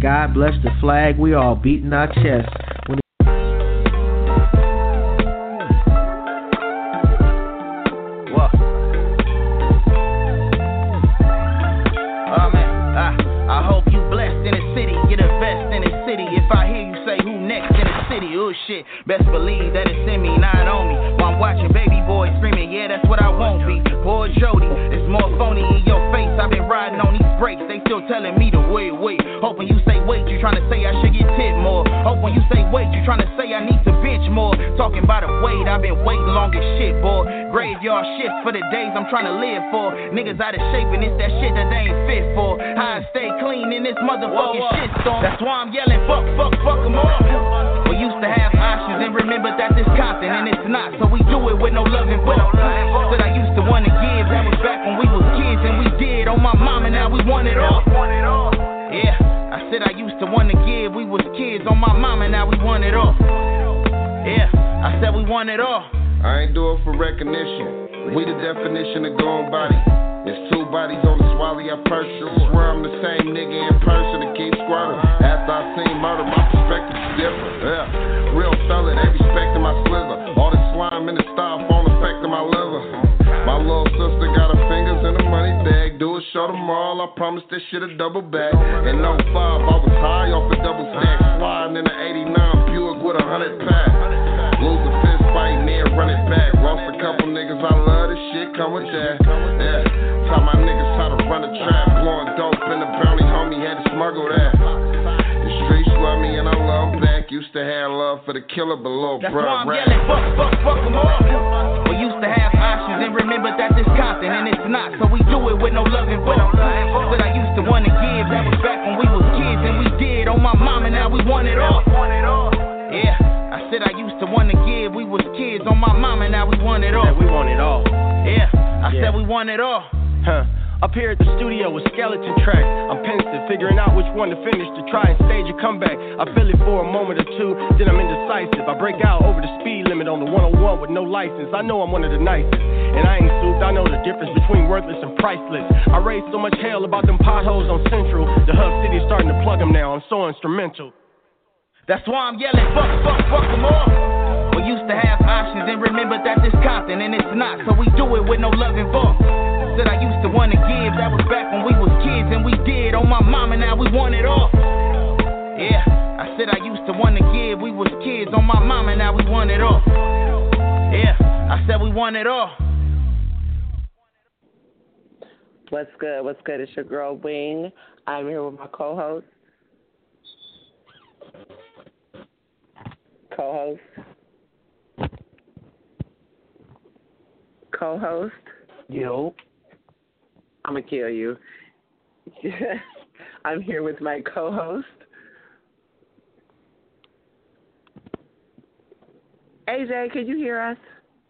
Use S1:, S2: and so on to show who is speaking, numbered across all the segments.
S1: God bless the flag, we all beating our chests.
S2: Shit, best believe that it's in me, not on me. While I'm watching baby boy screaming, yeah, that's what I won't be. Poor Jody, it's more phony in your face. I've been riding on these brakes, they still telling me to wait. Hoping you say wait, you trying to say I should get tipped more. Hope when you say wait, you trying to say I need to bench more. Talking about a weight, I've been waiting long as shit, boy. Graveyard shift for the days I'm trying to live for. Niggas out of shape and it's that shit that they ain't fit for. How I stay clean in this motherfucking shit storm. That's why I'm yelling, fuck them all. We used to have options and remember that this Compton and it's not, so we do it with no loving for. Said I used to want to give, that was back when we was kids and we did. On my mama, now we want it all. Yeah, I said I used to want to give, we was kids. On my mama, now we want it all. Yeah, I said we want it all.
S3: I ain't do it for recognition. We the definition of gone body. It's two bodies on the swally, I purchased. Swear I'm the same nigga in person that keep squirming. After I seen murder, my perspective's different. Yeah, real fella, they respecting my slither. All the slime in the styrofoam affecting my liver. My little sister got her fingers in the money bag. Do it, show them all. I promise this shit a double back. In 05, I was high off a double stack. Sliding in an 89 Buick with 100 pack. Lose a fist fight, then run it back. Lost a couple niggas, I love this shit, come with that. Yeah, taught my niggas how to run a trap. Blowing dope in the bounty, homie had to smuggle that. The streets love me and I love them back. Used to have love for the killer below,
S2: that's
S3: bro.
S2: That's why I'm yelling, fuck them all. We used to have options and remember that this Compton and it's not, so we do it with no loving for. Said I used to want to give, that was back when we was kids and we did. On my mama, now we want it all. Yeah, I said I used to want to give, we was kids. On my mama, now we want it all.
S4: Yeah, we want it all.
S2: Yeah, I said we want it all.
S4: Up here at the studio with skeleton tracks, I'm pensive, figuring out which one to finish to try and stage a comeback. I feel it for a moment or two, then I'm indecisive. I break out over the speed limit on the 101 with no license. I know I'm one of the nicest, and I ain't souped. I know the difference between worthless and priceless. I raised so much hell about them potholes on Central. The hub city's starting to plug them now. I'm so instrumental.
S2: That's why I'm yelling, fuck them all. We used to have options and remember that this Compton and it's not, so we do it with no loving for. Said I used to want to give, that was back when we was kids and we did. On my mama, now we want it all. Yeah, I said I used to want to give, we was kids. On my mama, now we want it all. Yeah, I said we want it all.
S5: What's good? It's your girl Wing. I'm here with my co-host.
S1: Yo.
S5: I'm going to kill you. I'm here with my co-host. AJ, can you hear us?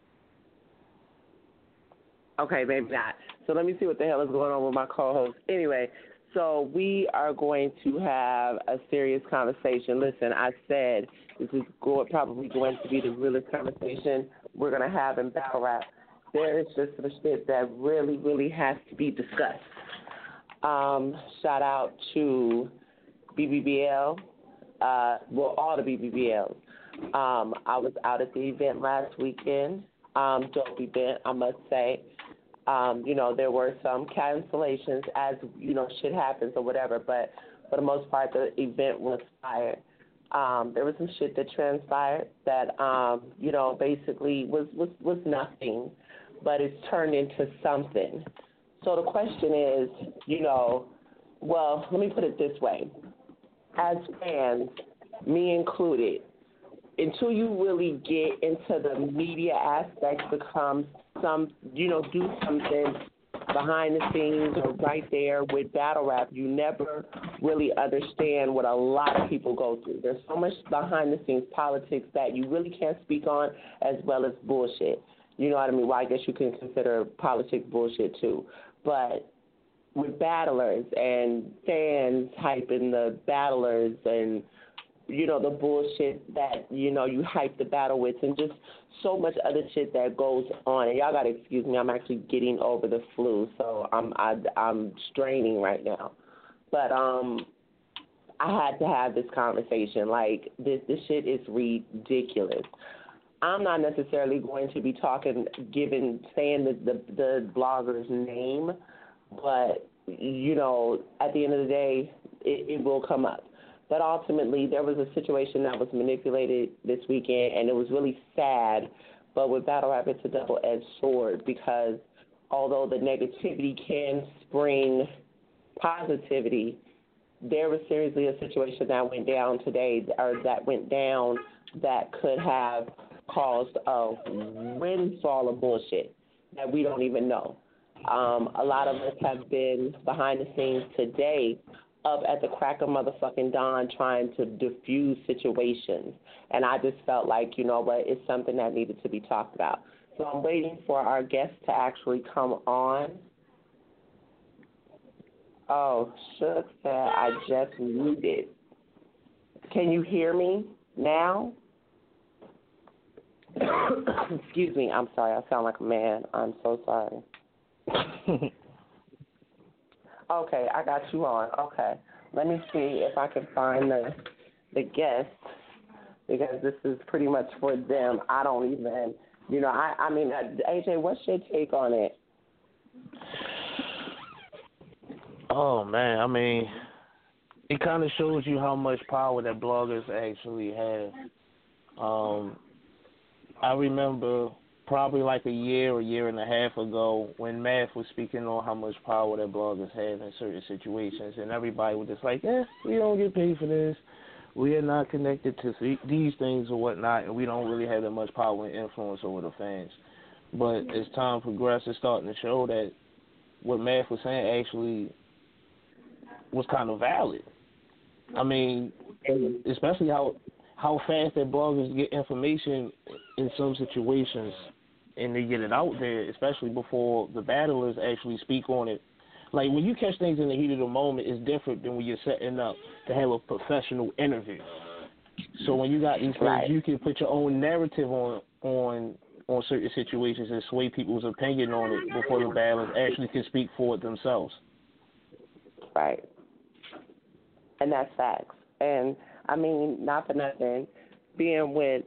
S5: Okay, maybe not. So let me see what the hell is going on with my co-host. Anyway, so we are going to have a serious conversation. Listen, I said this is probably going to be the realest conversation we're going to have in battle rap. There is just some shit that really, really has to be discussed. Shout out to BBBL, all the BBBLs. I was out at the event last weekend, dope event, I must say. There were some cancellations as, shit happens or whatever, but for the most part, the event was fire. There was some shit that transpired that, basically was nothing, but it's turned into something. So the question is, let me put it this way. As fans, me included, until you really get into the media aspect, becomes do something behind the scenes or right there with battle rap, you never really understand what a lot of people go through. There's so much behind the scenes politics that you really can't speak on, as well as bullshit. You know what I mean? Well, I guess you can consider politics bullshit too. But with battlers and fans hyping the battlers and, the bullshit that, you hype the battle with, and just so much other shit that goes on. And y'all got to excuse me, I'm actually getting over the flu, so I'm straining right now. But I had to have this conversation. Like, this shit is ridiculous. I'm not necessarily going to be saying the blogger's name, but, you know, at the end of the day, it will come up. But ultimately, there was a situation that was manipulated this weekend, and it was really sad. But with battle rap, it's a double-edged sword because although the negativity can spring positivity, there was seriously a situation that went down today, that could have caused a windfall of bullshit that we don't even know. A lot of us have been behind the scenes today up at the crack of motherfucking dawn trying to diffuse situations. And I just felt like, you know what, it's something that needed to be talked about. So I'm waiting for our guest to actually come on. Oh, Shook said I just muted. Can you hear me now? Excuse me, I'm sorry. I sound like a man. I'm so sorry. Okay, I got you on. Okay. Let me see if I can find the guest, because this is pretty much for them. I don't even, you know, I mean, AJ, what's your take on it?
S6: Oh, man, I mean, it kind of shows you how much power that bloggers actually have. I remember probably like a year and a half ago when Math was speaking on how much power that bloggers have in certain situations, and everybody was just like, we don't get paid for this. We are not connected to these things or whatnot, and we don't really have that much power and influence over the fans. But as time progressed, it's starting to show that what Math was saying actually was kind of valid. I mean, especially how fast that bloggers get information in some situations, and they get it out there, especially before the battlers actually speak on it. Like, when you catch things in the heat of the moment, it's different than when you're setting up to have a professional interview. So when you got these things, you can put your own narrative on certain situations and sway people's opinion on it before the battlers actually can speak for it themselves.
S5: Right. And that's facts. And, I mean, not for nothing, being with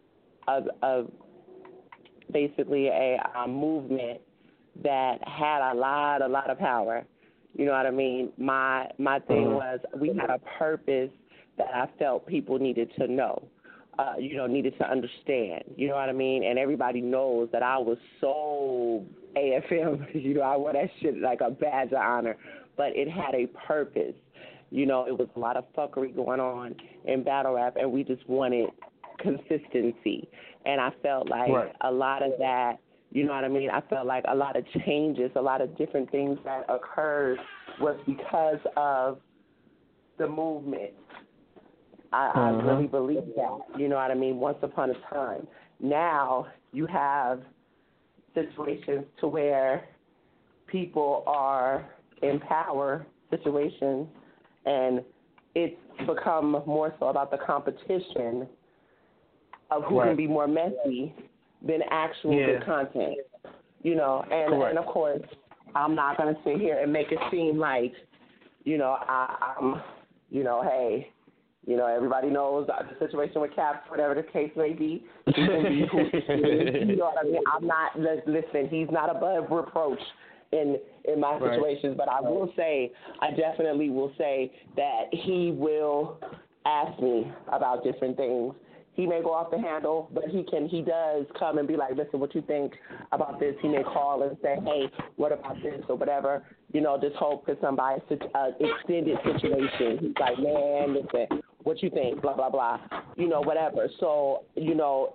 S5: basically a movement that had a lot of power. You know what I mean? My thing was we had a purpose that I felt people needed to know, needed to understand. You know what I mean? And everybody knows that I was so AFM. You know, I wore that shit like a badge of honor. But it had a purpose. You know, it was a lot of fuckery going on in battle rap, and we just wanted consistency. And I felt like a lot of that, you know what I mean? I felt like a lot of changes, a lot of different things that occurred was because of the movement. I really believe that, you know what I mean, once upon a time. Now you have situations to where people are in power situations, and it's become more so about the competition of who can be more messy than actual good content, you know. And of course, I'm not going to sit here and make it seem like, you know, I'm, you know, hey, you know, everybody knows the situation with Caps, whatever the case may be. He can be who he is, you know what I mean? I'm not, listen, he's not above reproach in my situations, but I will say, I definitely will say that he will ask me about different things. He may go off the handle, but he does come and be like, listen, what you think about this? He may call and say, hey, what about this or whatever, you know, just hope for somebody's extended situation. He's like, man, listen, what you think, blah, blah, blah, you know, whatever. So, you know,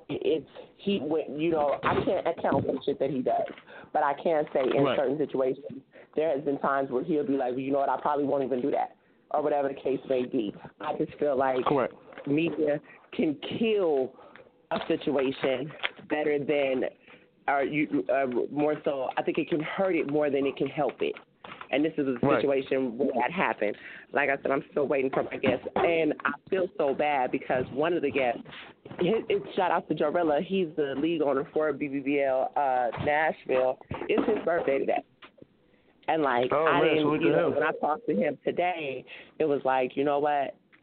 S5: I can't account for the shit that he does, but I can say in certain situations, there has been times where he'll be like, well, you know what, I probably won't even do that, or whatever the case may be. I just feel like media can kill a situation better than, more so, I think it can hurt it more than it can help it. And this is a situation where that happened. Like I said, I'm still waiting for my guest. And I feel so bad because one of the guests, shout out to Jorilla, he's the league owner for BBBL Nashville. It's his birthday today. And like, when I talked to him today, it was like, you know what?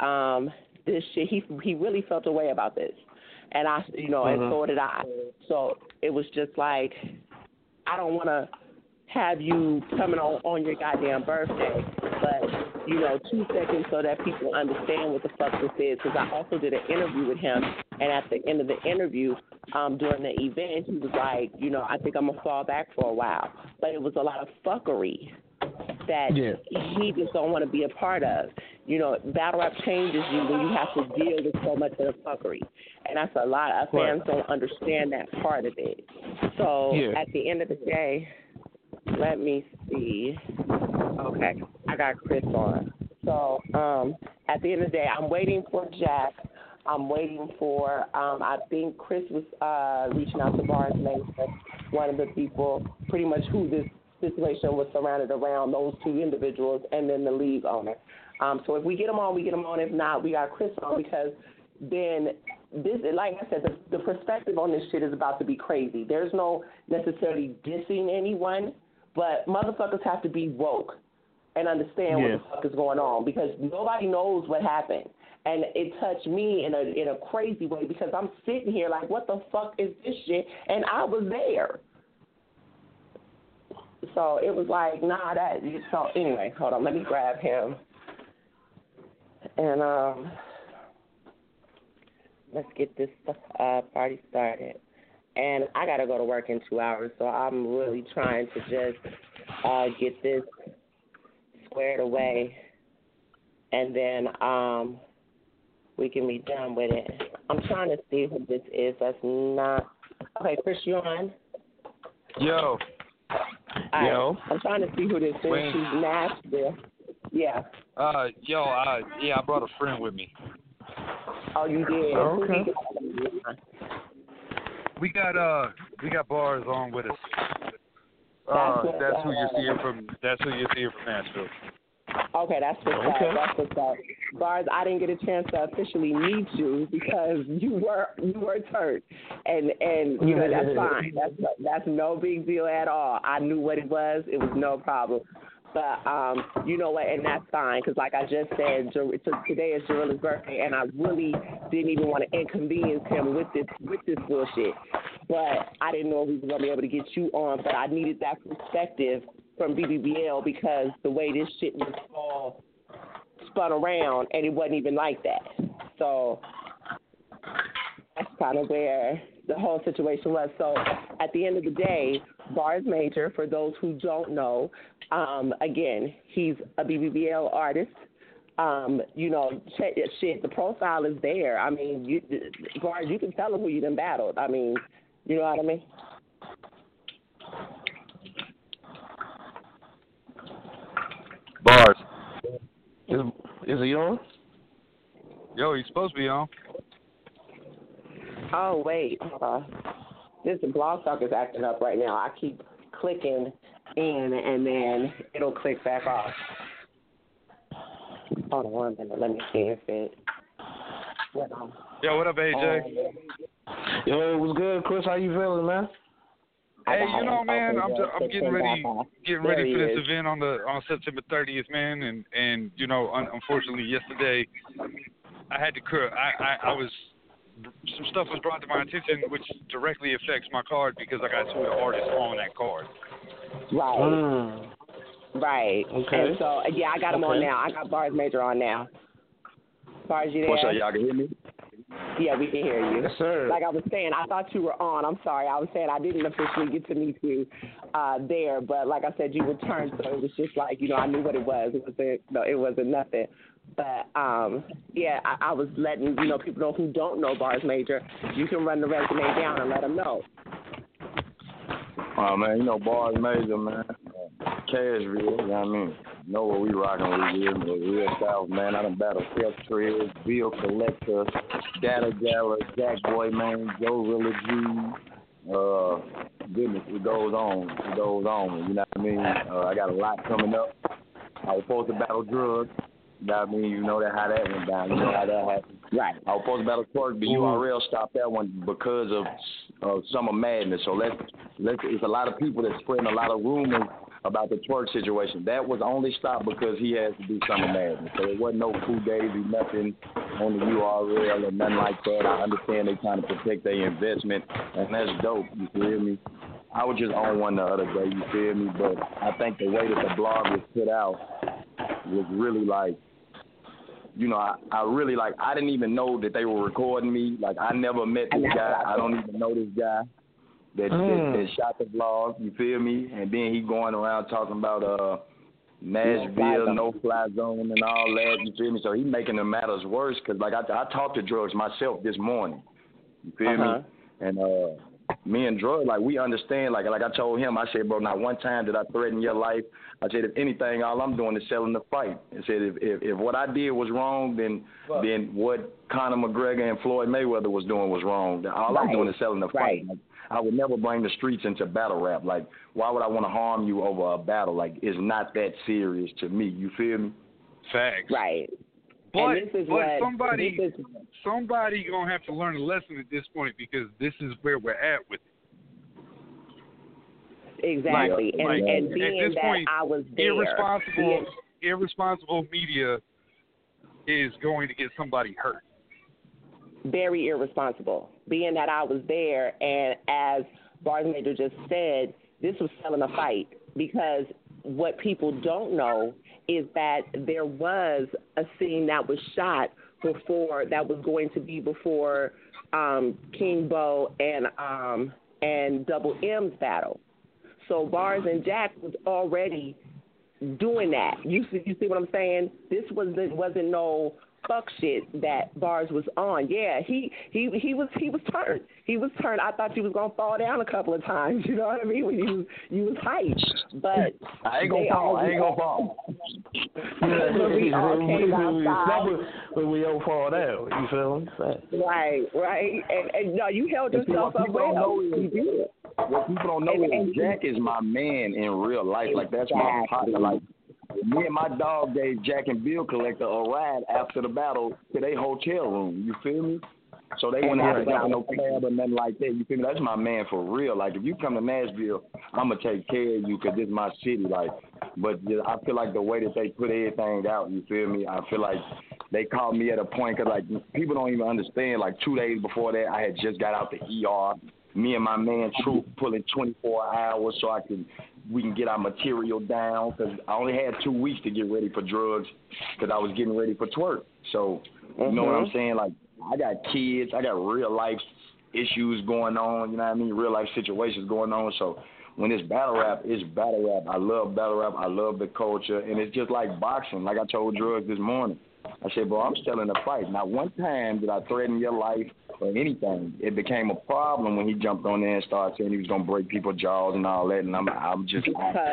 S5: this shit, he really felt a way about this. And I, and so did I. So it was just like, I don't want to have you coming on your goddamn birthday, but 2 seconds so that people understand what the fuck this is. Because I also did an interview with him, and at the end of the interview, during the event, he was like, I think I'm gonna fall back for a while. But it was a lot of fuckery that he just don't want to be a part of. Battle rap changes you when you have to deal with so much of the fuckery, and that's a lot of fans don't understand that part of it. So at the end of the day. Let me see. Okay, I got Chris on. So at the end of the day, I'm waiting for Jack. I'm waiting for, I think Chris was reaching out to Barnes Mason, one of the people, pretty much who this situation was surrounded around, those two individuals, and then the league owner. So if we get them on, we get them on. If not, we got Chris on because then this, like I said, the perspective on this shit is about to be crazy. There's no necessarily dissing anyone. But motherfuckers have to be woke and understand what the fuck is going on because nobody knows what happened. And it touched me in a crazy way because I'm sitting here like, what the fuck is this shit? And I was there. So it was like, nah, that. So anyway, hold on, let me grab him. And let's get this party started. And I got to go to work in 2 hours, so I'm really trying to just get this squared away, and then we can be done with it. I'm trying to see who this is. That's not... Okay, Chris, you on?
S7: Yo.
S5: Yo. I'm trying to see who this is.
S7: Wayne.
S5: She's Nashville. Yeah.
S7: I brought a friend with me.
S5: Oh, you did?
S6: Okay.
S7: We got Bars on with us. That's who you're seeing from Nashville.
S5: Okay, that's what's up. That's what's up. Bars, I didn't get a chance to officially meet you because you were turned, and that's fine. That's no big deal at all. I knew what it was. It was no problem. But you know what, and that's fine because, like I just said, today is Jarilla's birthday, and I really didn't even want to inconvenience him with this bullshit. But I didn't know if we were gonna be able to get you on, but I needed that perspective from BBBL because the way this shit was all spun around, and it wasn't even like that. So that's kind of where the whole situation was. So at the end of the day, Bars Major, for those who don't know, again, he's a BBBL artist. The profile is there. I mean, Bars, you can tell him who you done battled. I mean, you know what I mean?
S7: Bars.
S6: Is he on?
S7: Yo, he's supposed to be on.
S5: Oh, wait. This Blog Talk is acting up right now. I keep clicking in, and then it'll click back off. Hold on 1 minute. Let me see if it...
S7: Yo, what up, AJ?
S6: Yo, what's good, Chris? How you feeling, man?
S7: Hey, man, I'm getting ready for this event on September 30th, man, and unfortunately yesterday I had to some stuff was brought to my attention which directly affects my card because I got two artists on that card.
S5: Right. Right.
S6: Okay.
S5: And so I got him on now. I got Bars Major on now. Bars, you there?
S8: What's up, y'all can hear me?
S5: Yeah, we can hear you.
S6: Yes, sir.
S5: Like I was saying, I thought you were on. I'm sorry. I was saying I didn't officially get to meet you there, but like I said, you returned, so it was just like, I knew what it was. It wasn't nothing. But, I was letting, people know who don't know Bars Major. You can run the resume down and let them know.
S8: Oh, man, Bars Major, man. Cash real, you know what I mean? Know what we rocking with here, the real South, man. I done battled Steph Triz, Bill Collector, Data Gala, Jack Boy, man, Joe Rilla G. Goodness, it goes on, you know what I mean? I got a lot coming up. I was supposed to battle Drugs. You know what I mean? You know how that went down. You know how that happened.
S5: Right.
S8: I was supposed to battle Twerk, but URL stopped that one because of Summer Madness. So it's a lot of people that's spreading a lot of rumors about the twerk situation. That was only stopped because he has to do Summer Madness. So it wasn't no Fugazi, nothing on the URL or nothing like that. I understand they trying to protect their investment, and that's dope, you feel me? I was just on one the other day, you feel me? But I think the way that the blog was put out was really like, you know, I really like, I didn't even know that they were recording me. Like, I never met this guy. I don't even know this guy that shot the vlog, you feel me? And then he going around talking about Nashville, no-fly zone and all that, you feel me? So he making the matters worse because, like, I talked to Drugs myself this morning, you feel me? And me and Drug, like, we understand, like I told him, I said, bro, not one time did I threaten your life. I said, if anything, all I'm doing is selling the fight. I said, if what I did was wrong, then what Conor McGregor and Floyd Mayweather was doing was wrong. All I'm doing is selling the fight. Like, I would never bring the streets into battle rap. Like, why would I want to harm you over a battle? Like, it's not that serious to me. You feel me?
S7: Facts.
S5: Right.
S7: But somebody gonna have to learn a lesson at this point because this is where we're at with it.
S5: Exactly. And being
S7: at this
S5: that
S7: point,
S5: I was there,
S7: irresponsible media is going to get somebody hurt.
S5: Very irresponsible. Being that I was there, and as Bars Major just said, this was selling a fight because what people don't know is that there was a scene that was shot before that was going to be before King Bo and Double M's battle. So Bars and Jack was already doing that. You see what I'm saying? This wasn't no fuck shit that Bars was on. Yeah, he was turned. He was turned. I thought you was gonna fall down a couple of times. You know what I mean? When you was hyped, but
S8: I ain't gonna fall.
S5: When we all came outside.
S6: When we all fall down, you feel me?
S5: Right. And no, you held yourself up well.
S8: What people don't know is Jack is my man in real life. Like, that's my partner. Like, me and my dog gave Jack and Bill Collector a ride after the battle to their hotel room. You feel me? So they wouldn't have to get no cab or nothing like that. You feel me? That's my man for real. Like, if you come to Nashville, I'm going to take care of you because this is my city. Like, but I feel like the way that they put everything out, you feel me? I feel like they called me at a point because, like, people don't even understand. Like, 2 days before that, I had just got out the ER. Me and my man Truth pulling 24 hours so we can get our material down because I only had 2 weeks to get ready for Drugs because I was getting ready for twerk. So, you know what I'm saying? Like, I got kids. I got real life issues going on. You know what I mean? Real life situations going on. So when it's battle rap, it's battle rap. I love battle rap. I love the culture. And it's just like boxing. Like I told Drugs this morning. I said, bro, I'm selling a fight. Not one time did I threaten your life or anything. It became a problem when he jumped on there and started saying he was going to break people's jaws and all that. And I don't do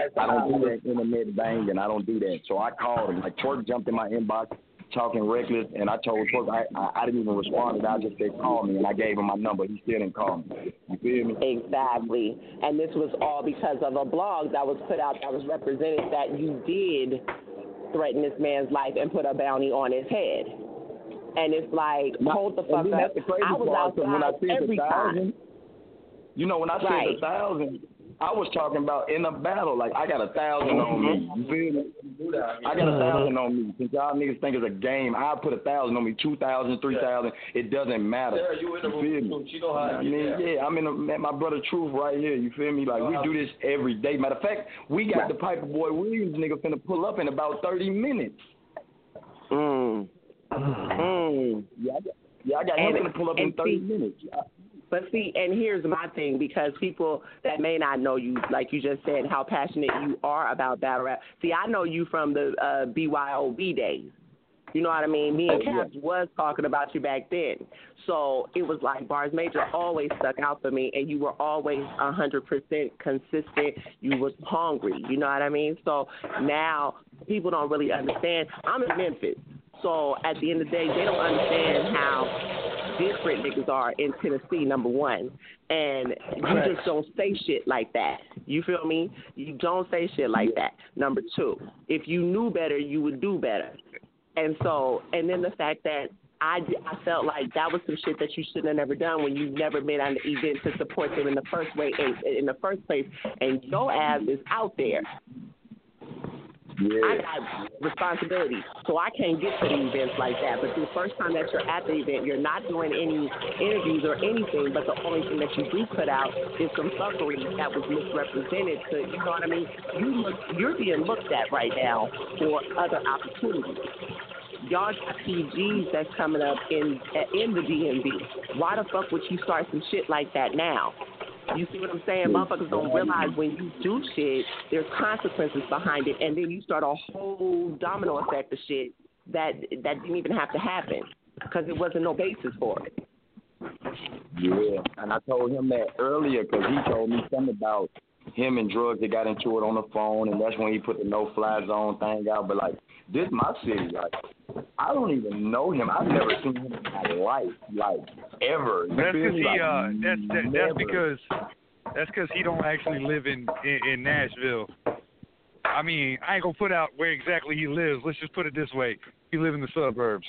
S8: that internet banging. I don't do that. So I called him. Like, Twerk jumped in my inbox talking reckless, and I told Twerk I didn't even respond. I just said, call me, and I gave him my number. He still didn't call me. You feel me?
S5: Exactly. And this was all because of a blog that was put out that was represented that you did threaten this man's life and put a bounty on his head. And it's like, hold the fuck up. I was outside every time.
S8: You know, when I said 1,000, I was talking about in a battle. Like, I got 1,000 on me. You feel me? I got 1,000 on me. Since y'all niggas think it's a game, I put 1,000 on me, 2,000, 3,000. It doesn't matter.
S9: Sarah, you in the room. She know how to
S8: yeah, I'm my brother Truth right here. You feel me? Like, we do this every day. Matter of fact, we got the Piper Boy Williams nigga finna pull up in about 30 minutes. Yeah, I got him finna pull up in 30 minutes.
S5: But see, and here's my thing, because people that may not know you, like you just said, how passionate you are about battle rap. See, I know you from the BYOB days. You know what I mean? Me and Caps was talking about you back then. So it was like Bars Major always stuck out for me, and you were always 100% consistent. You was hungry. You know what I mean? So now people don't really understand. I'm in Memphis. So at the end of the day, they don't understand how different niggas are in Tennessee, number one. And you just don't say shit like that. You feel me? You don't say shit like that. Number two, if you knew better, you would do better. And then the fact that I felt like that was some shit that you shouldn't have never done when you never been on the event to support them in the first place, and your ass is out there.
S8: Yeah.
S5: I got responsibility, so I can't get to the events like that. But the first time that you're at the event, you're not doing any interviews or anything, but the only thing that you do put out is some fuckery that was misrepresented to, you know what I mean? You're being looked at right now for other opportunities. Y'all got PGs that's coming up in the DMV. Why the fuck would you start some shit like that now? You see what I'm saying? Motherfuckers don't realize when you do shit, there's consequences behind it, and then you start a whole domino effect of shit that didn't even have to happen because there wasn't no basis for it.
S8: Yeah, and I told him that earlier because he told me something about him and drugs. They got into it on the phone, and that's when he put the no-fly zone thing out. But, like, this is my city. Like, I don't even know him. I've never seen him in my life, like, ever.
S7: That's because that's because he don't actually live in Nashville. I mean, I ain't gonna put out where exactly he lives. Let's just put it this way: he lives in the suburbs.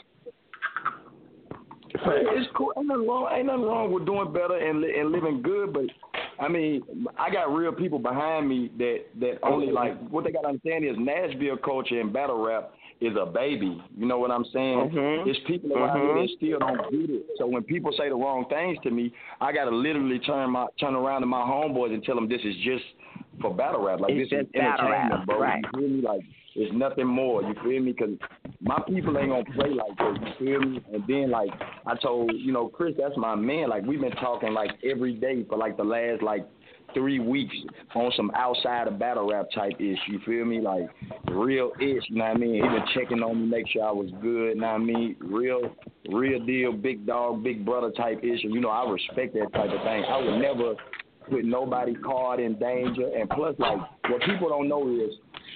S8: It's cool. Ain't nothing wrong with doing better and living good, but I mean, I got real people behind me that only like what they got to understand is Nashville culture and battle rap is a baby. You know what I'm saying? There's people around here that still don't get it. So when people say the wrong things to me, I got to literally turn around to my homeboys and tell them this is just for battle rap. Like,
S5: it's
S8: this is entertainment, bro.
S5: Right.
S8: You feel me? Like, it's nothing more. You feel me? Because my people ain't going to play like that. You feel me? And then, like, I told, Chris, that's my man. Like, we've been talking, like, every day for, like, the last, like, 3 weeks on some outside of battle rap type ish. You feel me? Like, real ish, you know what I mean? He been checking on me, make sure I was good, you know what I mean? Real deal, big dog, big brother type ish. And, I respect that type of thing. I would never put nobody's card in danger. And plus, like, what people don't know is,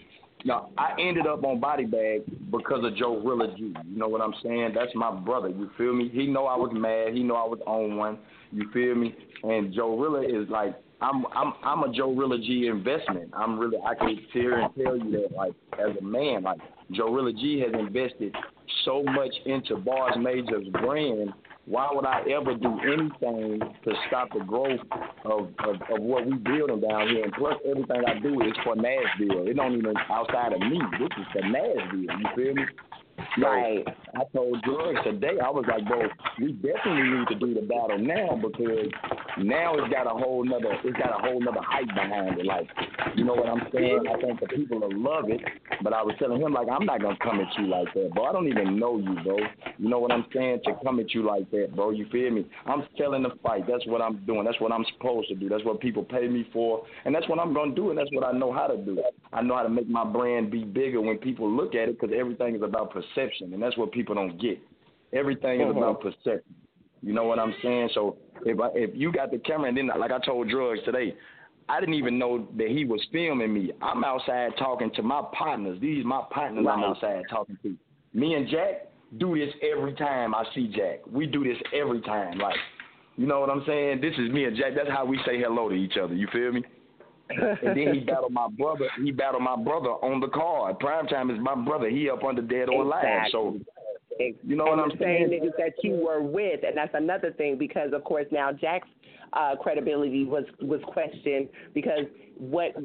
S8: I ended up on Body Bag because of Joe Rilla G. You know what I'm saying? That's my brother. You feel me? He know I was mad. He know I was on one. You feel me? And Joe Rilla is like, I'm a Joe Rilla G investment. I can sit here and tell you that, like, as a man, like, Joe Rilla G has invested so much into Bars Major's brand. Why would I ever do anything to stop the growth of what we building down here? And plus, everything I do is for Nashville. It don't even outside of me. This is for Nashville. You feel me?
S5: Right.
S8: I told Drugs today, I was like, bro, we definitely need to do the battle now because now it's got a whole nother hype behind it. Like, you know what I'm saying? I think the people will love it. But I was telling him, like, I'm not gonna come at you like that, bro. I don't even know you, bro. You know what I'm saying? To come at you like that, bro. You feel me? I'm selling the fight. That's what I'm doing. That's what I'm supposed to do. That's what people pay me for, and that's what I'm gonna do, and that's what I know how to do. I know how to make my brand be bigger when people look at it because everything is about perception, and that's what people don't get. Everything is about perception. You know what I'm saying? So if you got the camera, and then like I told Drugs today, I didn't even know that he was filming me. I'm outside talking to my partners. These my partners I'm outside talking to. Me and Jack do this every time I see Jack. We do this every time. Like, you know what I'm saying? This is me and Jack. That's how we say hello to each other. You feel me? And then he battled my brother. He battled my brother on the card. Primetime is my brother. He up under Dead or Alive. So, you know what I'm saying?
S5: The same niggas that you were with, and that's another thing because, of course, now Jack's credibility was questioned because what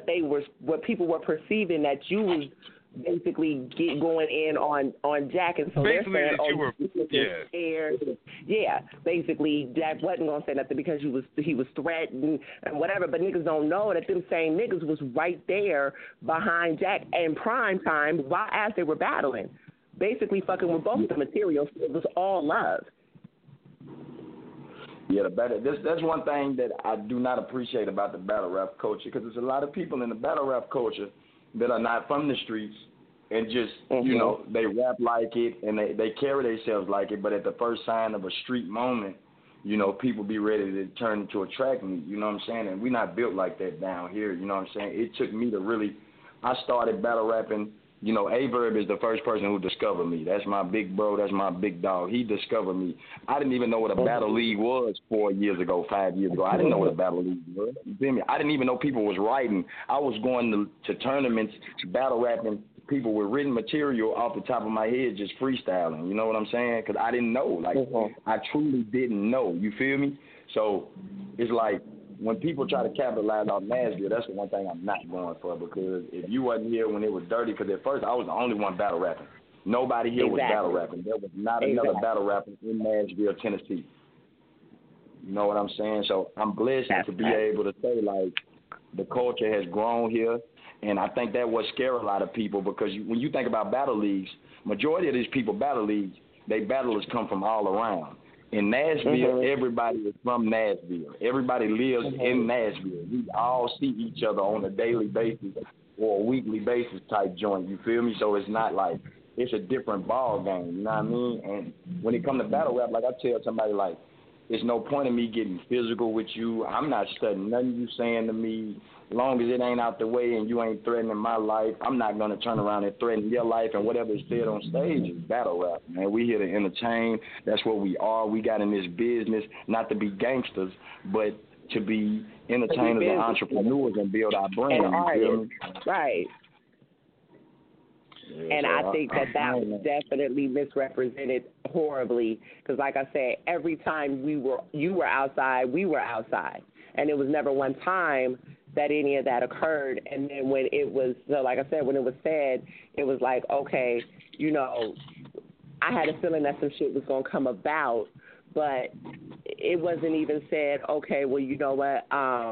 S5: people were perceiving that you was basically going in on Jack, and so
S7: basically
S5: they're saying,
S7: you were
S5: scared. Yeah, basically Jack wasn't gonna say nothing because he was threatened and whatever. But niggas don't know that them same niggas was right there behind Jack in prime time while as they were battling, basically fucking with both the materials. It was all love.
S8: Yeah, that's one thing that I do not appreciate about the battle rap culture because there's a lot of people in the battle rap culture that are not from the streets and just, they rap like it and they carry themselves like it, but at the first sign of a street moment, people be ready to turn into a track meet, you know what I'm saying? And we're not built like that down here, you know what I'm saying? It took me to really, I started battle rapping, A-Verb is the first person who discovered me. That's my big bro, that's my big dog. He discovered me. I didn't even know what a battle league was 4 years ago, 5 years ago. I didn't know what a battle league was. You feel me? I didn't even know people was writing. I was going to tournaments, battle rapping people with written material off the top of my head just freestyling. You know what I'm saying? Because I didn't know. Like, I truly didn't know. You feel me? So it's like when people try to capitalize on Nashville, that's the one thing I'm not going for, because if you wasn't here when it was dirty, because at first I was the only one battle rapping. Nobody here was battle rapping. There was not another battle rapper in Nashville, Tennessee. You know what I'm saying? So I'm blessed to be able to say, like, the culture has grown here, and I think that what scares a lot of people, because when you think about battle leagues, majority of these people battle leagues, they battlers come from all around. In Nashville, everybody is from Nashville. Everybody lives in Nashville. We all see each other on a daily basis or a weekly basis type joint. You feel me? So it's not like it's a different ball game. You know what I mean? And when it comes to battle rap, like I tell somebody, like, there's no point in me getting physical with you. I'm not studying nothing you saying to me. As long as it ain't out the way and you ain't threatening my life, I'm not going to turn around and threaten your life, and whatever is said on stage is battle rap, man. We here to entertain. That's what we are. We got in this business not to be gangsters, but to be entertainers and entrepreneurs and build our brand.
S5: And artists. Right.
S8: Yeah,
S5: and
S8: so
S5: I think that was definitely misrepresented horribly, because like I said, every time you were outside, we were outside. And it was never one time that any of that occurred. And then when it was, so like I said, when it was said, it was like, okay, you know, I had a feeling that some shit was going to come about, but it wasn't even said, okay, well, you know what,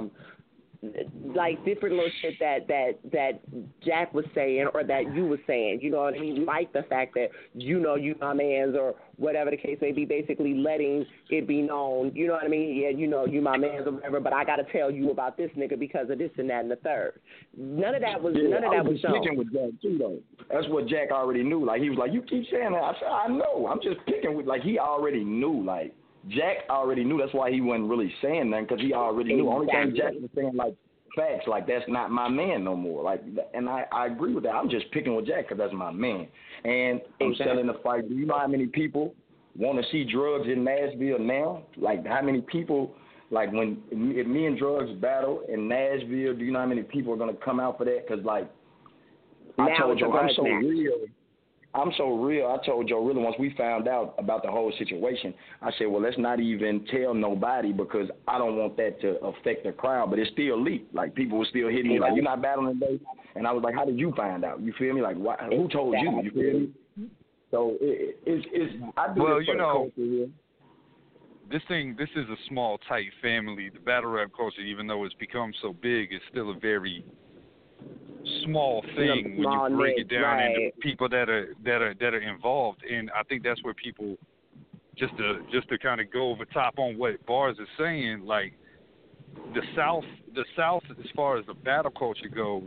S5: like different little shit that Jack was saying or that you was saying, you know what I mean? Like the fact that, you know, you my mans or whatever the case may be, basically letting it be known, you know what I mean? Yeah, you know, you my mans or whatever, but I got to tell you about this nigga because of this and that and the third. None of that was shown.
S8: Picking with Jack too, though. That's what Jack already knew. Like, he was like, you keep saying that. I said, I know. I'm just picking with, like, he already knew, like, Jack already knew. That's why he wasn't really saying nothing, because he already knew. Only thing Jack was saying, like, facts, like, that's not my man no more. Like, and I agree with that. I'm just picking with Jack because that's my man. And I'm selling the fight. Do you know how many people want to see drugs in Nashville now? Like, how many people, like, if me and drugs battle in Nashville, do you know how many people are going to come out for that? Because, like, I told you, I'm so real. I told Joe really once we found out about the whole situation, I said, well, let's not even tell nobody, because I don't want that to affect the crowd. But it still leaked. Like, people were still hitting me like, you're not battling today? And I was like, how did you find out? You feel me? Like, who told you? You feel me? So it's I do this for the culture here.
S7: This is a small, tight family. The battle rap culture, even though it's become so big, is still a very small thing when you break it down into people that are involved. And I think that's where people, just to kind of go over top on what Bars is saying, like, the South as far as the battle culture goes,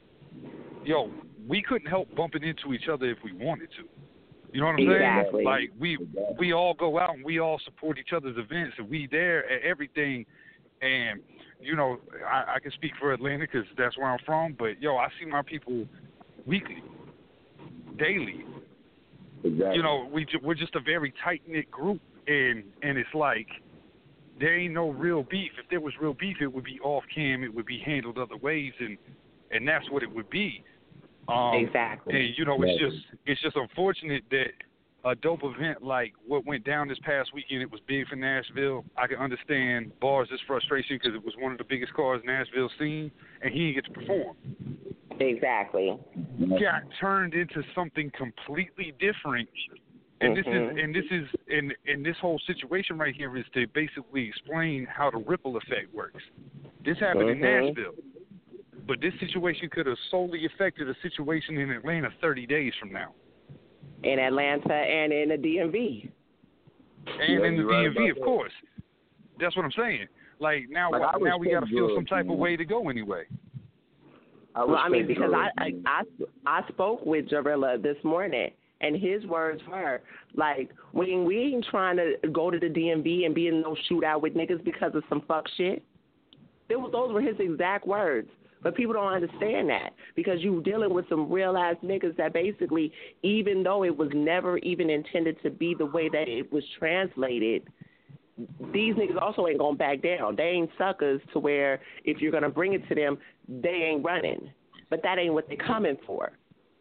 S7: we couldn't help bumping into each other if we wanted to. You know what I'm saying? Like, we all go out and we all support each other's events, and we there at everything. And you know, I can speak for Atlanta because that's where I'm from, but, I see my people weekly, daily.
S8: Exactly.
S7: You know, we're just a very tight-knit group, and it's like there ain't no real beef. If there was real beef, it would be off-cam. It would be handled other ways, and that's what it would be.
S5: Exactly.
S7: And, you know, it's just unfortunate that a dope event like what went down this past weekend, it was big for Nashville. I can understand Bars' frustration because it was one of the biggest cars Nashville seen, and he didn't get to perform.
S5: Exactly.
S7: Got turned into something completely different, and this whole situation right here is to basically explain how the ripple effect works. This happened in Nashville, but this situation could have solely affected a situation in Atlanta 30 days from now.
S5: In Atlanta and in the DMV.
S7: And in the DMV, of course. That's what I'm saying. Like, now we got to feel some type of way to go anyway.
S5: Because I spoke with Jarilla this morning, and his words were, like, we ain't trying to go to the DMV and be in no shootout with niggas because of some fuck shit. Those were his exact words. But people don't understand that, because you're dealing with some real-ass niggas that basically, even though it was never even intended to be the way that it was translated, these niggas also ain't going to back down. They ain't suckers to where if you're going to bring it to them, they ain't running. But that ain't what they're coming for.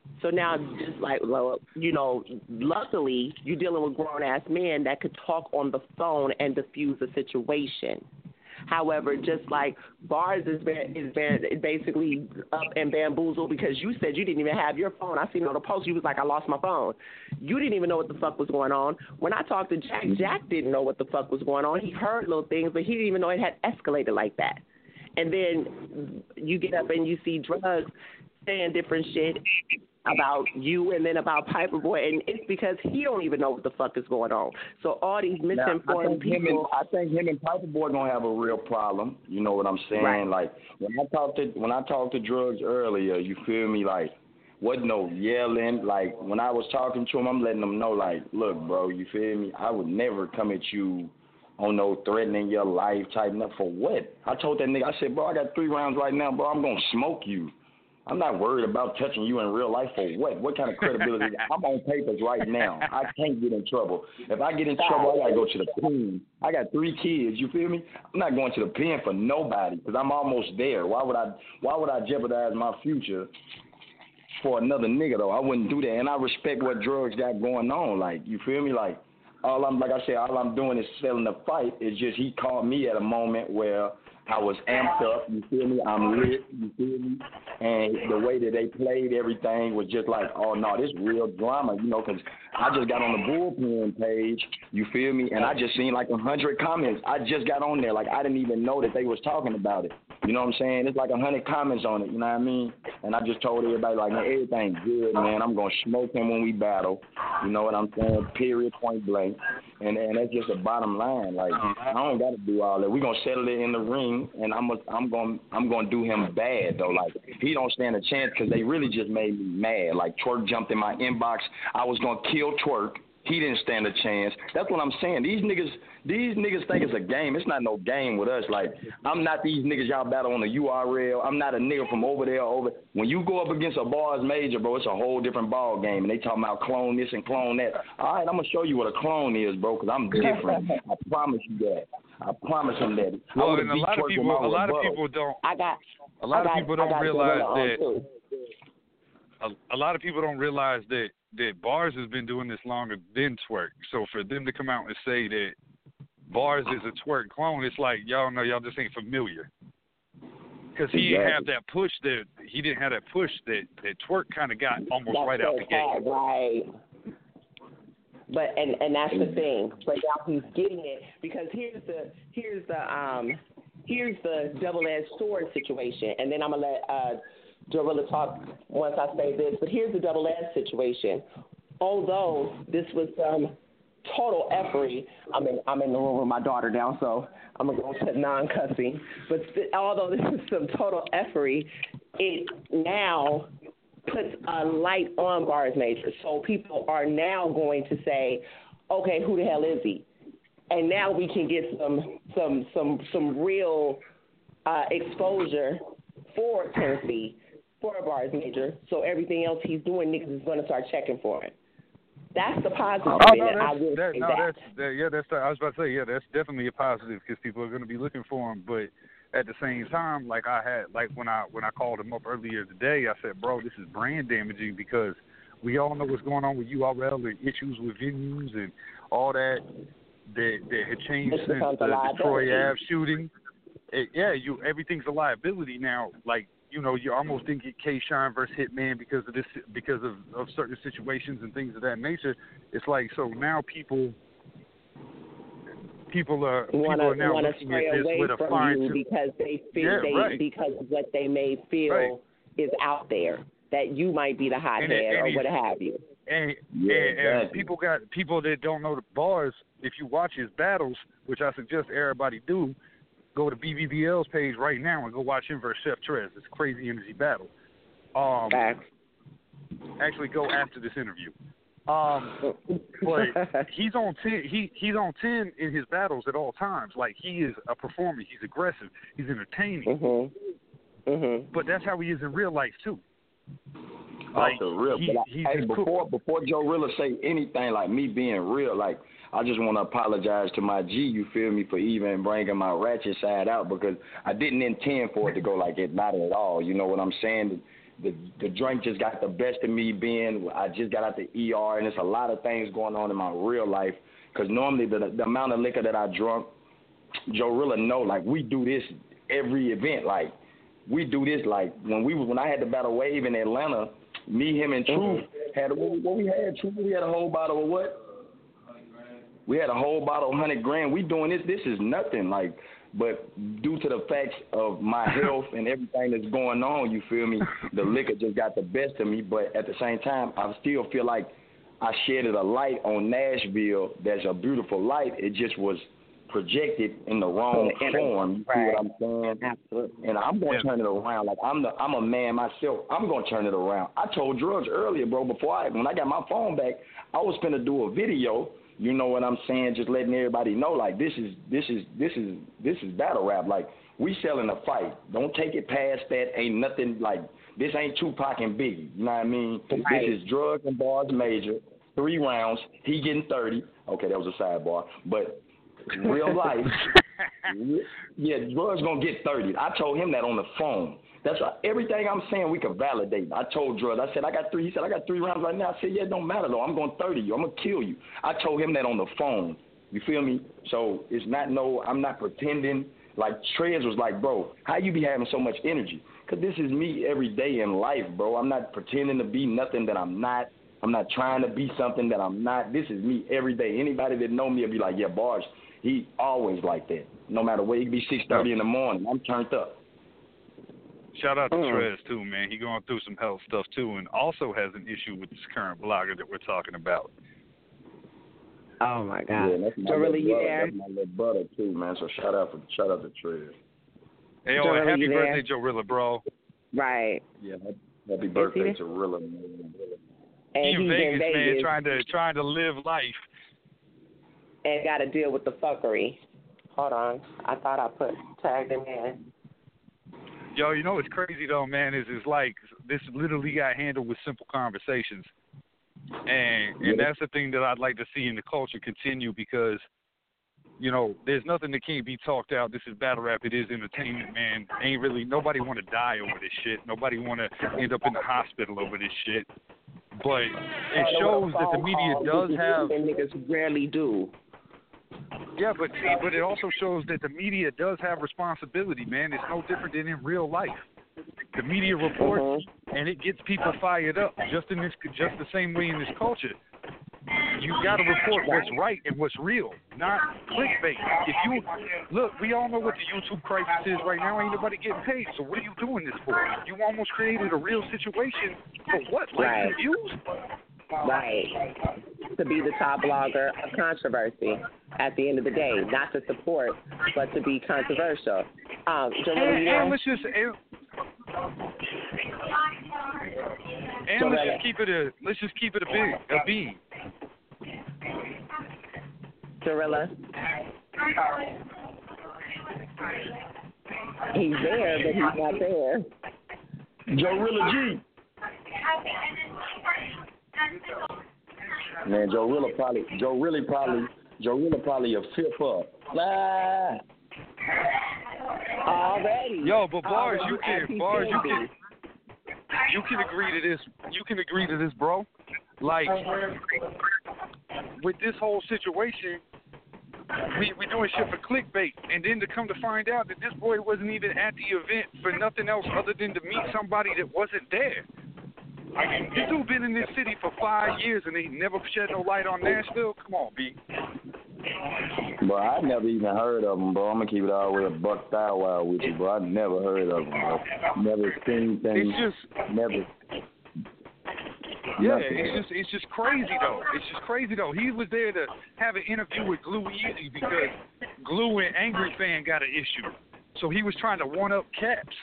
S5: So now, just like, well, you know, luckily you're dealing with grown-ass men that could talk on the phone and diffuse a situation. However, just like bars is basically up and bamboozled because you said you didn't even have your phone. I seen on the post, you was like, I lost my phone. You didn't even know what the fuck was going on. When I talked to Jack, Jack didn't know what the fuck was going on. He heard little things, but he didn't even know it had escalated like that. And then you get up and you see Drugs saying different shit about you and then about Piper Boy, and it's because he don't even know what the fuck is going on. So all these misinformed people.
S8: I think him and Piper Boy gonna have a real problem. You know what I'm saying?
S5: Right.
S8: Like when I talked to Drugs earlier, you feel me? Like wasn't no yelling. Like when I was talking to him, I'm letting him know, like, look, bro, you feel me? I would never come at you on no threatening your life type nothing. For what? I told that nigga, I said, bro, I got 3 rounds right now, bro. I'm gonna smoke you. I'm not worried about touching you in real life for what? What kind of credibility? I'm on papers right now. I can't get in trouble. If I get in trouble, I got to go to the pen. I got 3 kids, you feel me? I'm not going to the pen for nobody because I'm almost there. Why would I jeopardize my future for another nigga, though? I wouldn't do that. And I respect what Drugs got going on. Like, you feel me? Like all I'm doing is selling the fight. It's just he called me at a moment where I was amped up, you feel me? I'm lit, you feel me? And the way that they played everything was just like, oh, no, this real drama, you know, because I just got on the Bullpen page, you feel me? And I just seen like 100 comments. I just got on there. Like, I didn't even know that they was talking about it. You know what I'm saying? It's like 100 comments on it, you know what I mean? And I just told everybody, like, man, everything's good, man. I'm going to smoke him when we battle. You know what I'm saying? Period, point blank. And that's just the bottom line. Like, I don't got to do all that. We're going to settle it in the ring, and I'm going to do him bad, though. Like, he don't stand a chance because they really just made me mad. Like, Twerk jumped in my inbox. I was going to kill Twerk. He didn't stand a chance. That's what I'm saying. These niggas think it's a game. It's not no game with us. Like, I'm not these niggas y'all battle on the URL. I'm not a nigga from over there. When you go up against a bars major, bro, it's a whole different ball game. And they talking about clone this and clone that. All right, I'm going to show you what a clone is, bro, because I'm different. I promise you that. I promise him that.
S7: Well, and a lot of people don't. A lot of people don't realize that Bars has been doing this longer than Twerk. So for them to come out and say that Bars is a Twerk clone, it's like, y'all know, y'all just ain't familiar. Because he didn't have that push that Twerk kind of got almost right out the gate.
S5: Right. But and that's the thing. But now he's getting it because here's the double-edged sword situation, and then I'm gonna let Gorilla talk once I say this. But here's the double-edged situation. Although this was total effery, I'm in the room with my daughter now, so I'm gonna go to non-cussing. But although this is some total effery, it now puts a light on Bars Major. So people are now going to say, okay, who the hell is he? And now we can get some real exposure for Tennessee, for Bars Major. So everything else he's doing, niggas is going to start checking for it. That's the positive. I was about to say, that's definitely a positive because people are going to be looking for him. But at the same time, like when I called him up earlier today, I said, bro, this is brand damaging because we all know what's going on with URL and issues with venues and all that had changed since the Troy Ave shooting. Everything's a liability now. Like, you know, you almost didn't get K-Shine versus Hitman because of certain situations and things of that nature. It's like, so now people are now looking at this with a fine tooth because they feel because of what they may feel is out there that you might be the hothead or what have you.
S7: And people that don't know the Bars. If you watch his battles, which I suggest everybody do, go to BBBL's page right now and go watch him versus Chef Trez. It's a crazy energy battle. Actually, go after this interview. But he's on 10. He's on 10 in his battles at all times. Like, he is a performer. He's aggressive. He's entertaining. But that's how he is in real life too. Like,
S8: before Joe Rilla say anything, like me being real, like, I just want to apologize to my G, you feel me, for even bringing my ratchet side out because I didn't intend for it to go like it, not at all. You know what I'm saying? the drink just got the best of me. I just got out the ER, and there's a lot of things going on in my real life. Because normally the amount of liquor that I drunk, Joe Rilla know, like, we do this every event. Like, we do this, like, when I had the Battle Wave in Atlanta, me, him, and Truth had what we had. Truth, we had a whole bottle of what? We had a whole bottle of 100 grand. We doing this. This is nothing, like, but due to the facts of my health and everything that's going on, you feel me, the liquor just got the best of me. But at the same time, I still feel like I shedded a light on Nashville. That's a beautiful light. It just was projected in the wrong form. You see what I'm saying? Absolutely. And I'm gonna turn it around. Like, I'm a man myself. I'm gonna turn it around. I told Drugs earlier, bro. When I got my phone back, I was finna do a video. You know what I'm saying? Just letting everybody know, like, this is battle rap. Like, we selling a fight. Don't take it past that. Ain't nothing like this. Ain't Tupac and Biggie. You know what I mean? Right. This is Drugs and Bars Major. 3 rounds. He getting 30. Okay, that was a sidebar, but. Real life, yeah, Drugs gonna get 30. I told him that on the phone. That's why everything I'm saying we can validate. I told Drugs, I said I got 3. He said I got 3 rounds right now. I said, yeah, it don't matter though. I'm going 30 you. I'm gonna kill you. I told him that on the phone. You feel me? So it's not I'm not pretending. Like Trez was like, bro, how you be having so much energy? Cause this is me every day in life, bro. I'm not pretending to be nothing that I'm not. I'm not trying to be something that I'm not. This is me every day. Anybody that know me will be like, yeah, Bars. He always like that. No matter where, he be 6:30 in the morning. I'm turned up.
S7: Shout out to Trez, too, man. He going through some health stuff, too, and also has an issue with this current blogger that we're talking about.
S5: Oh, my God.
S8: Yeah, that's my
S5: really
S8: little
S5: there?
S8: That's my little brother, too, man. So shout out to Trez.
S7: Hey, happy birthday, Joe Rilla, bro.
S5: Right.
S8: Yeah, happy birthday to Rilla, man.
S5: And
S7: he's in Vegas, man, trying to live life.
S5: And got to deal with the fuckery. Hold on. I thought I tagged him in.
S7: Yo, you know what's crazy, though, man, is like this literally got handled with simple conversations. And that's the thing that I'd like to see in the culture continue because, you know, there's nothing that can't be talked out. This is battle rap. It is entertainment, man. Nobody want to die over this shit. Nobody want to end up in the hospital over this shit. But it shows that the media does have...
S5: And niggas rarely do.
S7: Yeah, but it also shows that the media does have responsibility, man. It's no different than in real life. The media reports, and it gets people fired up, just the same way in this culture. You got to report what's right and what's real, not clickbait. If you look, we all know what the YouTube crisis is right now. Ain't nobody getting paid. So what are you doing this for? You almost created a real situation for what? Like views?
S5: Right. To be the top blogger of controversy at the end of the day, not to support, but to be controversial.
S7: And let's just keep it a B.
S5: Gorilla. He's there, but he's not there.
S8: Gorilla G. Man, Joe Rilla probably a fifth up.
S5: Already.
S7: Yo, but Bars, you can agree to this. You can agree to this, bro. Like with this whole situation, we doing shit for clickbait, and then to come to find out that this boy wasn't even at the event for nothing else other than to meet somebody that wasn't there. This dude been in this city for 5 years and they never shed no light on Nashville. Come on, B.
S8: Bro, I never even heard of him, bro. I'm gonna keep it all the way a buck style wild with you, bro. I never heard of him, bro. Never seen things. Never.
S7: Yeah, it's just crazy though. It's just crazy though. He was there to have an interview with Glue Easy because Glue and Angry Fan got an issue, so he was trying to one up Caps.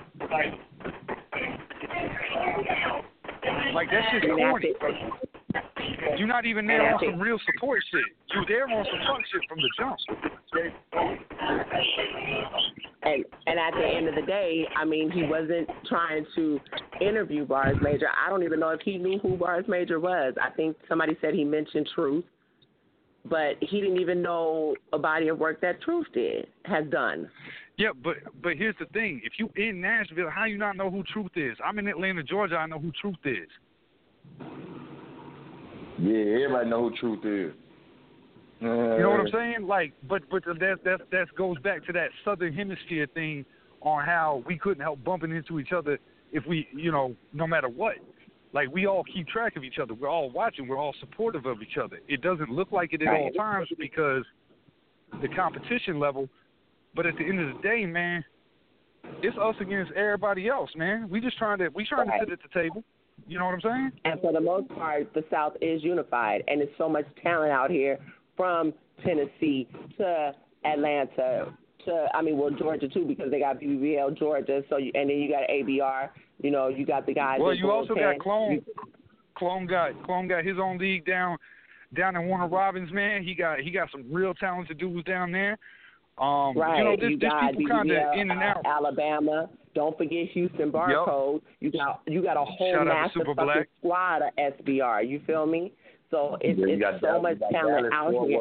S7: Like that's just corny. You're not even there on some real support shit. You're there on some fun shit from the jump.
S5: And at the end of the day, I mean, he wasn't trying to interview Bars Major. I don't even know if he knew who Bars Major was. I think somebody said he mentioned Truth. but he didn't even know a body of work that Truth has done.
S7: Yeah, but here's the thing. If you in Nashville, how you not know who Truth is? I'm in Atlanta, Georgia. I know who Truth is.
S8: Yeah, everybody know who Truth is.
S7: You know what I'm saying? Like, but that goes back to that Southern Hemisphere thing on how we couldn't help bumping into each other if we, no matter what. Like, we all keep track of each other. We're all watching. We're all supportive of each other. It doesn't look like it at all times because the competition level. But at the end of the day, man, it's us against everybody else, man. We trying to sit at the table. You know what I'm saying?
S5: And for the most part, the South is unified, and there's so much talent out here from Tennessee to Atlanta to, Georgia too, because they got BBL Georgia. So and then you got ABR. You got the guys.
S7: Well, you also got Clone. Clone got his own league down in Warner Robins, man. He got some real talented dudes down there.
S5: Right.
S7: There's people kind of in and out.
S5: Alabama. Don't forget Houston Barcode. Yep. You got a whole massive fucking squad of SBR. You feel me? So it's so much talent out here.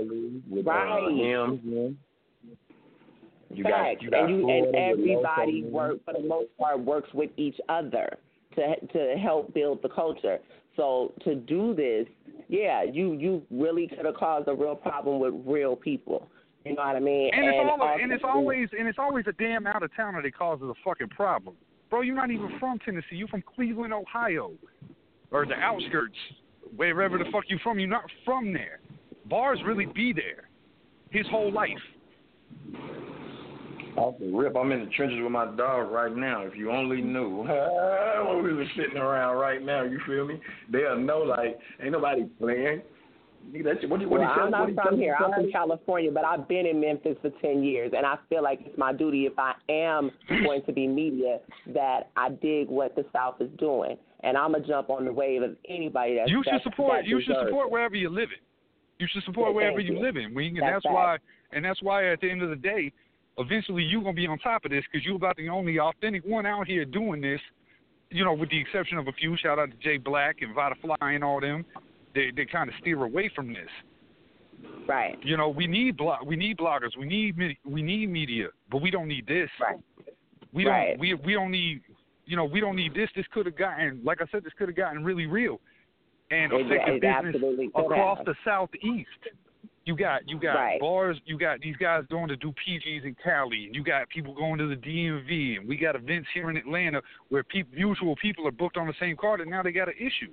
S8: Right.
S5: Facts. And everybody for the most part works with each other to help build the culture. So to do this, you really could have caused a real problem with real people. You know what I mean?
S7: And it's always a damn out of towner that causes a fucking problem. Bro, you're not even from Tennessee. You're from Cleveland, Ohio, or the outskirts, wherever the fuck you from. You're not from there. Bars really be there his whole life.
S8: Off the rip, I'm in the trenches with my dog right now. If you only knew when we were sitting around right now, you feel me? They'll know, like, ain't nobody playing.
S5: I'm not from here. I'm from California, but I've been in Memphis for 10 years, and I feel like it's my duty, if I am going to be media, that I dig what the South is doing, and I'm gonna jump on the wave of anybody that
S7: you should support. You should support wherever you're living. You should support wherever you live in, Wing, and that's why at the end of the day, eventually you're gonna be on top of this because you're about the only authentic one out here doing this. With the exception of a few. Shout out to Jay Black and Vada Fly and all them. They kind of steer away from this.
S5: Right.
S7: We need bloggers, we need media, but we don't need this.
S5: Right.
S7: We don't need we don't need this. This could have gotten, like I said, this could have gotten really real and affected business across the Southeast. You got bars, you got these guys going to do PGs in Cali, and you got people going to the DMV, and we got events here in Atlanta where mutual people are booked on the same card, and now they got an issue.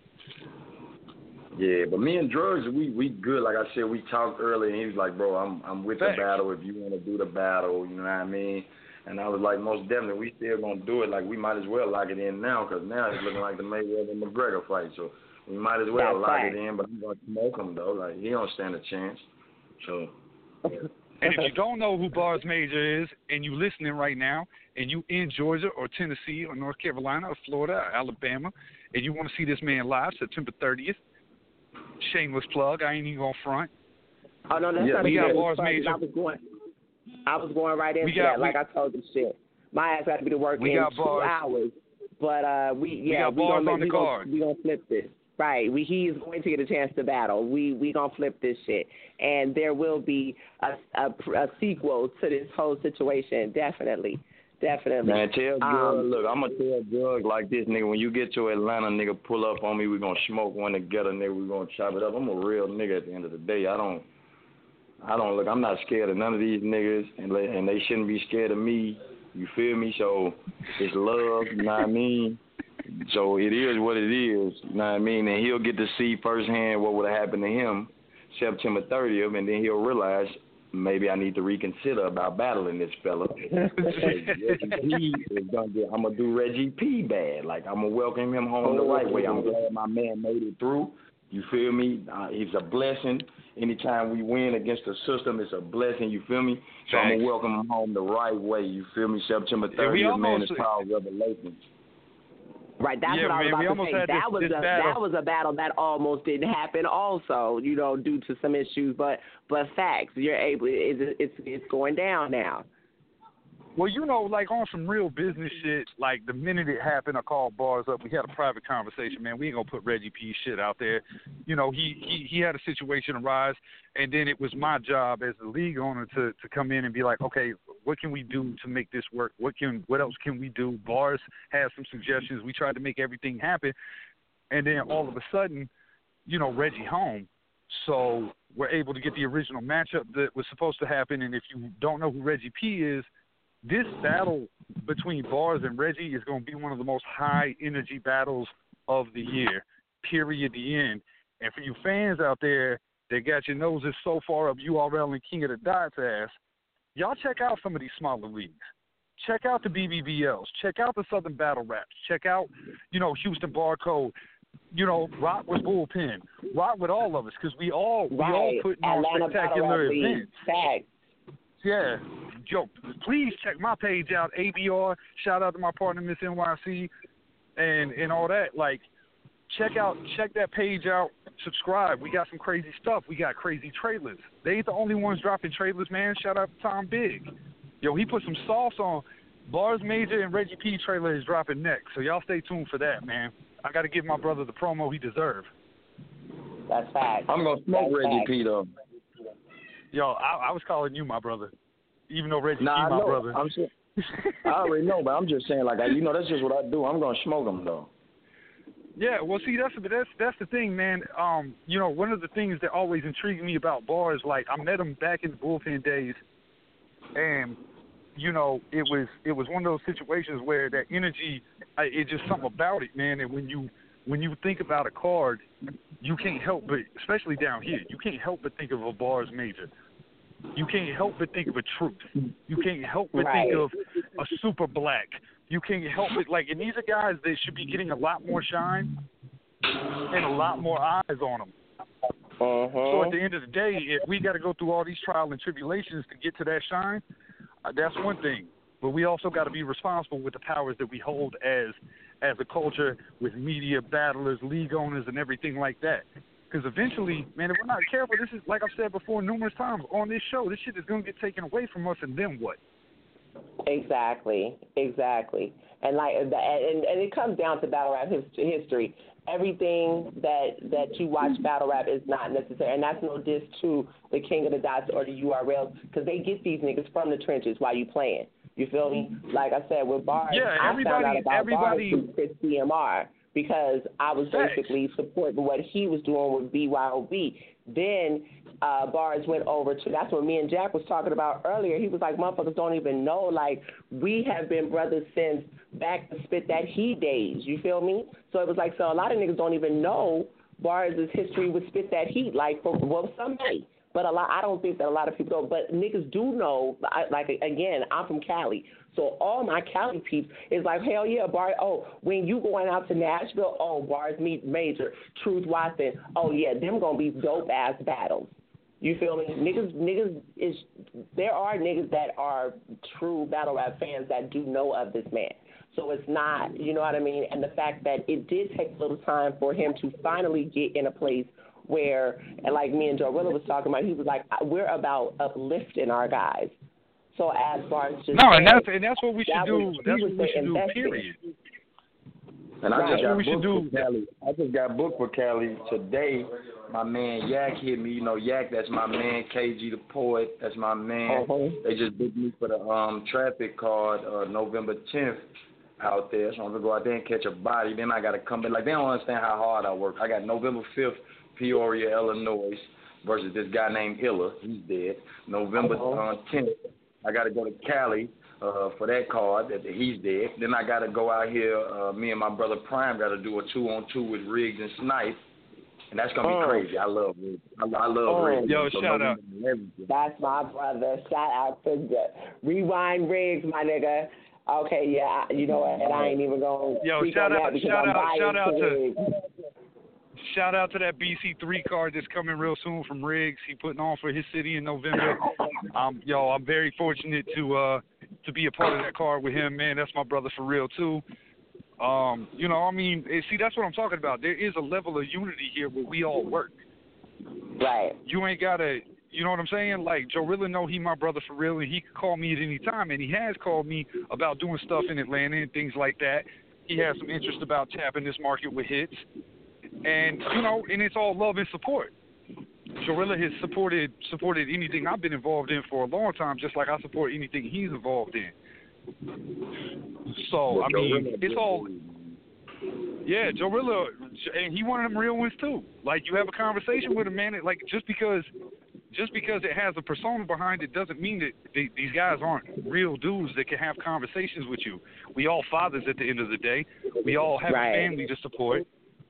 S8: Yeah, but me and Drugs, we good. Like I said, we talked earlier, and he was like, bro, I'm with the battle if you want to do the battle, you know what I mean? And I was like, most definitely, we still going to do it. Like, we might as well lock it in now, because now it's looking like the Mayweather and McGregor fight. So we might as well lock it in, but I'm going to smoke him, though. Like, he don't stand a chance. So.
S7: And if you don't know who Bars Major is, and you listening right now, and you in Georgia or Tennessee or North Carolina or Florida or Alabama, and you want to see this man live September 30th, shameless plug. I ain't even gonna front.
S5: Oh no, that's not a shameless plug. I was going right into that. Like I told you, shit. My ass got to be to work in 2 hours, but we gonna flip this. Right, he is going to get a chance to battle. We gonna flip this shit, and there will be a sequel to this whole situation. Definitely.
S8: Man, tell Drug, look, I'm going to tell Drug like this, nigga, when you get to Atlanta, nigga, pull up on me, we're going to smoke one together, nigga, we're going to chop it up. I'm a real nigga at the end of the day. I'm not scared of none of these niggas, and they shouldn't be scared of me, you feel me? So it's love, you know what I mean? So it is what it is, you know what I mean? And he'll get to see firsthand what would have happened to him September 30th, and then he'll realize, maybe I need to reconsider about battling this fella. I'm going to do Reggie P bad. Like, I'm going to welcome him home the right way. I'm glad my man made it through. You feel me? It's a blessing. Anytime we win against the system, it's a blessing. You feel me? So I'm going to welcome him home the right way. You feel me? September 30th, man, it's power revelations.
S5: Right, that's what I was about to say. That was a battle that almost didn't happen. Also, due to some issues, but facts. You're able. It's going down now.
S7: Well, you know, like on some real business shit, like the minute it happened, I called Bars up. We had a private conversation, man. We ain't gonna put Reggie P shit out there. You know, he had a situation arise, and then it was my job as the league owner to come in and be like, okay, what can we do to make this work? What else can we do? Bars had some suggestions. We tried to make everything happen, and then all of a sudden, you know, Reggie home. So we're able to get the original matchup that was supposed to happen. And if you don't know who Reggie P is, this battle between Bars and Reggie is going to be one of the most high-energy battles of the year, period, the end. And for you fans out there that got your noses so far up URL and King of the Dots ass, y'all check out some of these smaller leagues. Check out the BBBLs. Check out the Southern Battle Raps. Check out, you know, Houston Barcode. You know, rock with Bullpen. Rock with all of us because we all putting on spectacular events. Yeah. Yo, please check my page out, ABR. Shout out to my partner, Miss NYC, and all that. Like, check that page out. Subscribe. We got some crazy stuff. We got crazy trailers. They ain't the only ones dropping trailers, man. Shout out to Tom Big. Yo, he put some sauce on. Bars Major and Reggie P trailer is dropping next, so y'all stay tuned for that, man. I got to give my brother the promo he deserves.
S5: That's fact.
S8: I'm going to smoke Reggie P, though.
S7: Yo, I was calling you my brother, even though Reggie P my brother.
S8: I already know, but I'm just saying, like, you know, that's just what I do. I'm going to smoke him, though.
S7: Yeah, well, see, that's the thing, man. You know, one of the things that always intrigued me about Bars, like, I met him back in the Bullpen days, and you know, it was one of those situations where that energy, it's just something about it, man. And when you think about a card, you can't help but, especially down here, you can't help but think of a Bars Major. You can't help but think of a Truth. You can't help but think of a Super Black. You can't help but, like, and these are guys that should be getting a lot more shine and a lot more eyes on them. So at the end of the day, if we got to go through all these trials and tribulations to get to that shine, that's one thing, but we also got to be responsible with the powers that we hold as a culture, with media, battlers, league owners, and everything like that. Because eventually, man, if we're not careful, this is, like I've said before numerous times on this show, this shit is going to get taken away from us, and then what?
S5: Exactly. And like, and it comes down to battle rap history. Everything that you watch battle rap is not necessary, and that's no diss to the King of the Dots or the URLs, because they get these niggas from the trenches while you playing. You feel me? Like I said, with Bars, I found out about Bars through Chris CMR because I was basically supporting what he was doing with BYOB. Then Bars went over to, that's what me and Jack was talking about earlier. He was like, motherfuckers don't even know, like, we have been brothers since back to Spit That Heat days. You feel me? So it was like, so a lot of niggas don't even know Bars' history with Spit That Heat, like, well, somebody. But I don't think that a lot of people don't. But niggas do know, like, again, I'm from Cali. So all my Cali peeps is like, hell yeah, Bars. Oh, when you going out to Nashville, oh, Bars meet Major, Truth Watson. Oh, yeah, them going to be dope-ass battles. You feel me? There are niggas that are true battle rap fans that do know of this man. So it's not, you know what I mean? And the fact that it did take a little time for him to finally get in a place where, and like me and Joe Rilla was talking about, he was like, we're about uplifting our guys. So as Bars just
S7: no, and that's what we should do. That's what we should do, period.
S8: And I just got booked for Cali today. My man Yak hit me. You know, Yak, that's my man. KG the Poet, that's my man. They just booked me for the traffic card November 10th out there. So I'm going to go out there and catch a body. Then I got to come back. Like, they don't understand how hard I work. I got November 5th, Peoria, Illinois, versus this guy named Illa. He's dead. November 10th, I got to go to Cali for that card. He's dead. Then I got to go out here. Me and my brother Prime got to do a 2-on-2 with Riggs and Snipe. And that's going to be crazy. I love Riggs. I love Riggs.
S7: Yo,
S8: so
S7: shout out.
S5: That's my brother. Shout out to Rewind Riggs, my nigga. Okay, yeah, you know what? And I ain't even going to speak on that because I'm biased to Riggs.
S7: Shout out to that BC3 card that's coming real soon from Riggs. He putting on for his city in November. I'm very fortunate to be a part of that card with him, man. That's my brother for real too. You know, I mean, see, that's what I'm talking about. There is a level of unity here where we all work.
S5: Right.
S7: You ain't gotta You know what I'm saying? Like, Jorilla know he my brother for real, and he could call me at any time, and he has called me about doing stuff in Atlanta and things like that. He has some interest about tapping this market with hits. And, you know, and it's all love and support. Jorilla has supported anything I've been involved in for a long time, just like I support anything he's involved in. So, I mean, it's all... Yeah, Jorilla, and he one of them real ones, too. Like, you have a conversation with him, man, like, just because it has a persona behind it doesn't mean that these guys aren't real dudes that can have conversations with you. We all fathers at the end of the day. We all have a family to support.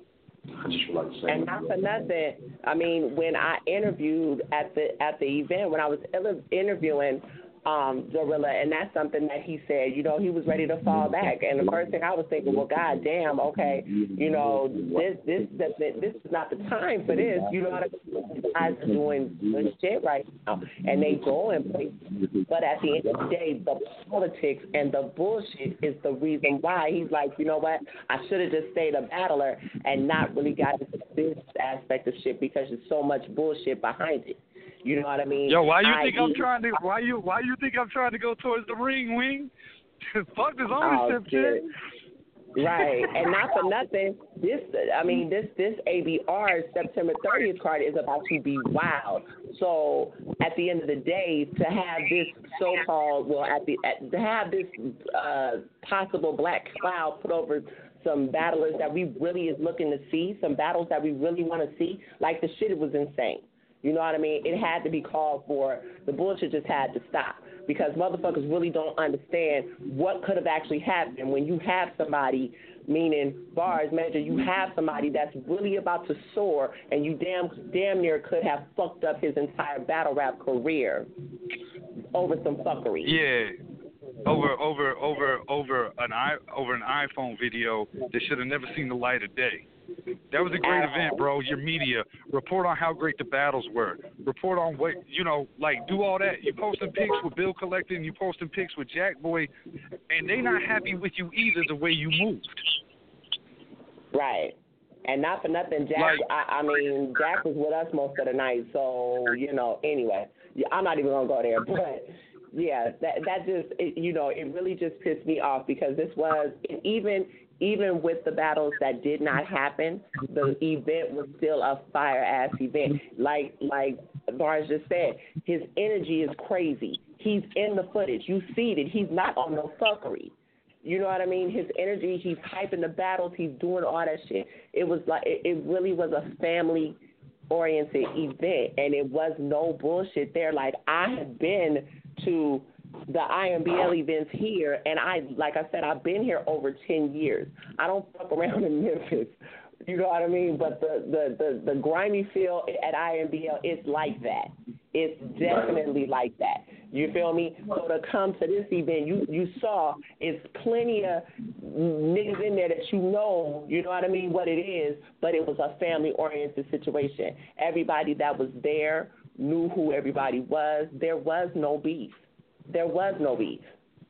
S5: And not for nothing, I mean, when I interviewed at the event, when I was interviewing Jorilla, and that's something that he said, you know, he was ready to fall back. And the first thing I was thinking, well, God damn, okay, you know, this is not the time for this. You know what I mean? Guys are doing good shit right now, and they go in places. But at the end of the day, the politics and the bullshit is the reason why. He's like, you know what? I should have just stayed a battler and not really got into this aspect of shit because there's so much bullshit behind it. You know what I mean?
S7: Yo, why you think I'm trying to go towards the ring, Wing? Fuck this ownership shit.
S5: Right, and not for nothing, this ABR September 30th card is about to be wild. So at the end of the day, to have this so-called, to have this possible black cloud put over some battlers that we really is looking to see, some battles that we really want to see, like the shit was insane. You know what I mean? It had to be called for. The bullshit just had to stop because motherfuckers really don't understand what could have actually happened when you have somebody, meaning Bars Major, you have somebody that's really about to soar and you damn near could have fucked up his entire battle rap career over some fuckery.
S7: Yeah. Over an iPhone video that should have never seen the light of day. That was a great event, bro. Your media, report on how great the battles were. Report on what, you know, like, do all that. You posting pics with Bill Collector and you posting pics with Jack Boy, and they not happy with you either the way you moved.
S5: Right. And not for nothing, Jack, I mean, Jack was with us most of the night, so, you know, anyway. I'm not even going to go there, but... Yeah, that just, you know, it really just pissed me off because this was, even with the battles that did not happen, the event was still a fire-ass event. Like Bars just said, his energy is crazy. He's in the footage. You see it. He's not on no fuckery. You know what I mean? His energy, he's hyping the battles. He's doing all that shit. It was like, it really was a family-oriented event, and it was no bullshit there. Like, I have been to the IMBL events here, and like I said, I've been here over 10 years. I don't fuck around in Memphis. You know what I mean? But the grimy feel at IMBL is like that. It's definitely like that. You feel me? So to come to this event, you saw it's plenty of niggas in there that you know what I mean, what it is, but it was a family-oriented situation. Everybody that was there knew who everybody was. There was no beef. There was no beef.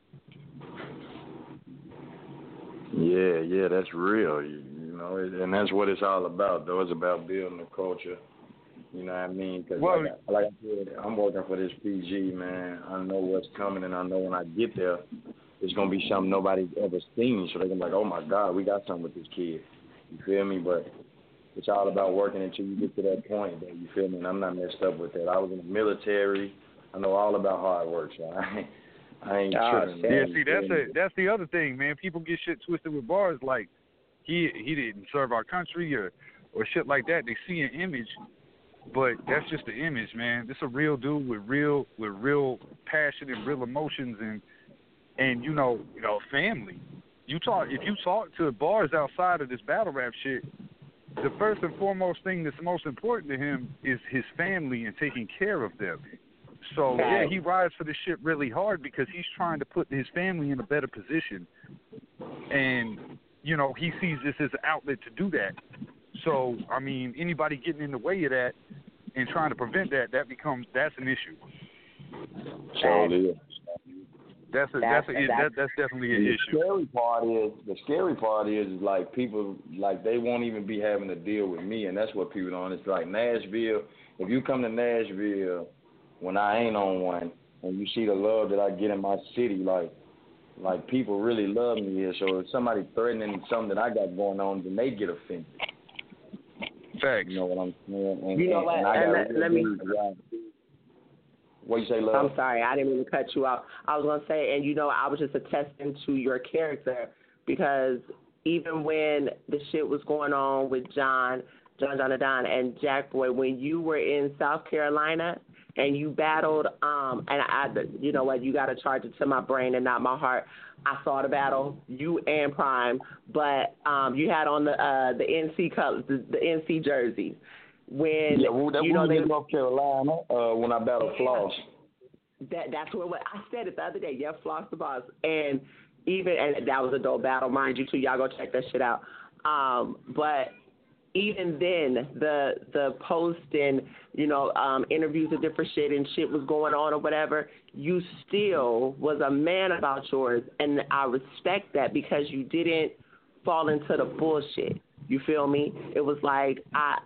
S8: Yeah, that's real. You know, and that's what it's all about, though. It's about building a culture. You know what I mean? Because like I said, I'm working for this PG, man. I know what's coming, and I know when I get there, it's going to be something nobody's ever seen. So they're going to be like, oh, my God, we got something with this kid. You feel me? But it's all about working until you get to that point, though. You feel me? And I'm not messed up with that. I was in the military. I know all about how it works, so I ain't tripping.
S7: Yeah, see, that's the other thing, man. People get shit twisted with Bars like he didn't serve our country or shit like that. They see an image, but that's just the image, man. This a real dude with real passion and real emotions and you know, family. If you talk to Bars outside of this battle rap shit, the first and foremost thing that's most important to him is his family and taking care of them. So, yeah, he rides for this shit really hard because he's trying to put his family in a better position. And, you know, he sees this as an outlet to do that. So, I mean, anybody getting in the way of that and trying to prevent that's an issue.
S8: So,
S7: that's definitely an issue.
S8: The scary part is like people, like they won't even be having to deal with me, and that's what people don't. It's like Nashville. If you come to Nashville when I ain't on one, and you see the love that I get in my city, like people really love me here. So if somebody threatening something that I got going on, then they get offended.
S7: Facts.
S8: You know what I'm saying? And,
S5: you know what? Let me.
S8: What you say, love?
S5: I'm sorry, I didn't mean to cut you off. I was gonna say, and I was just attesting to your character, because even when the shit was going on with John and Jack Boy, when you were in South Carolina and you battled, and you know what, you got to charge it to my brain and not my heart. I saw the battle, you and Prime, but you had on the NC colors, the NC jerseys. When
S8: that was in North Carolina when I battled Floss.
S5: That's what I said it the other day. Yeah, Floss the boss, and that was a dope battle, mind you too. Y'all go check that shit out. But even then, the post and interviews of different shit and shit was going on or whatever, you still was a man about yours, and I respect that because you didn't fall into the bullshit. You feel me? It was like I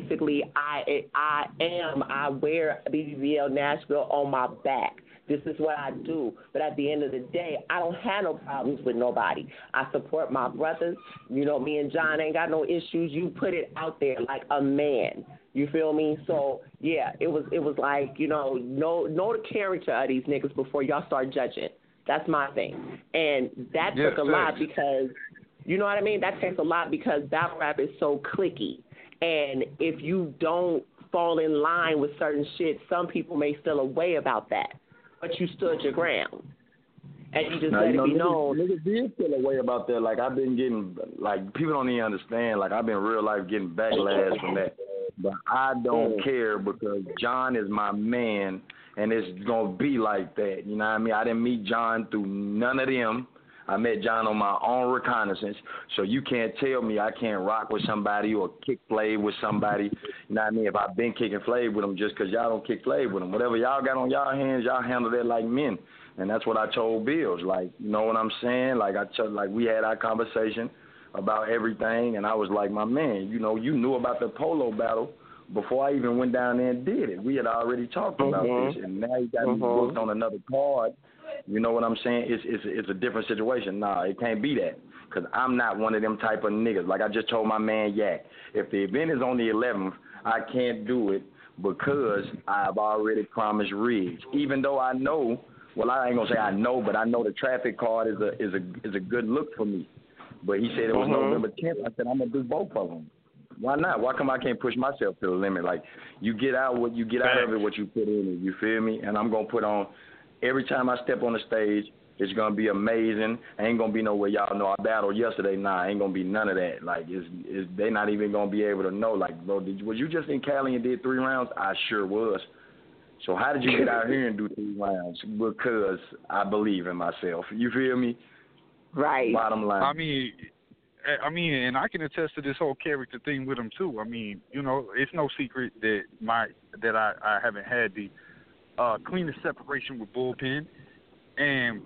S5: wear BBL Nashville on my back. This is what I do. But at the end of the day, I don't have no problems with nobody. I support my brothers. Me and John ain't got no issues. You put it out there like a man. You feel me? So yeah, it was like, know the character of these niggas before y'all start judging. That's my thing. And that took a lot because, you know what I mean? That takes a lot because battle rap is so cliquey. And if you don't fall in line with certain shit, some people may feel a way about that. But you stood your ground. And you just let it be known.
S8: Niggas did feel a way about that. Like, I've been getting, like, people don't even understand. Like, I've been real life getting backlash from that. But I don't care because John is my man, and it's going to be like that. You know what I mean? I didn't meet John through none of them. I met John on my own reconnaissance, so you can't tell me I can't rock with somebody or kick Flav with somebody. You know what I mean? If I've been kicking Flav with them just because y'all don't kick Flav with them. Whatever y'all got on y'all hands, y'all handle that like men. And that's what I told Bills. Like, you know what I'm saying? Like, we had our conversation about everything, and I was like, my man, you knew about the polo battle before I even went down there and did it. We had already talked about this, and now you got me booked on another card. You know what I'm saying? It's a different situation. Nah, it can't be that because I'm not one of them type of niggas. Like I just told my man Yak, if the event is on the 11th, I can't do it because I've already promised Riggs. Even though I know, well, I ain't gonna say I know, but I know the traffic card is a good look for me. But he said it was November 10th. I said I'm gonna do both of them. Why not? Why come I can't push myself to the limit? Like you get out what you get out of it, what you put in it. You feel me? And I'm gonna put on. Every time I step on the stage, it's going to be amazing. Ain't going to be no way y'all know I battled yesterday. Nah, ain't going to be none of that. Like, they not even going to be able to know. Like, bro, was you just in Cali and did 3 rounds? I sure was. So how did you get out here and do 3 rounds? Because I believe in myself. You feel me?
S5: Right.
S8: Bottom line.
S7: I mean, and I can attest to this whole character thing with him, too. I mean, it's no secret that I haven't had the cleanest separation with Bullpen, and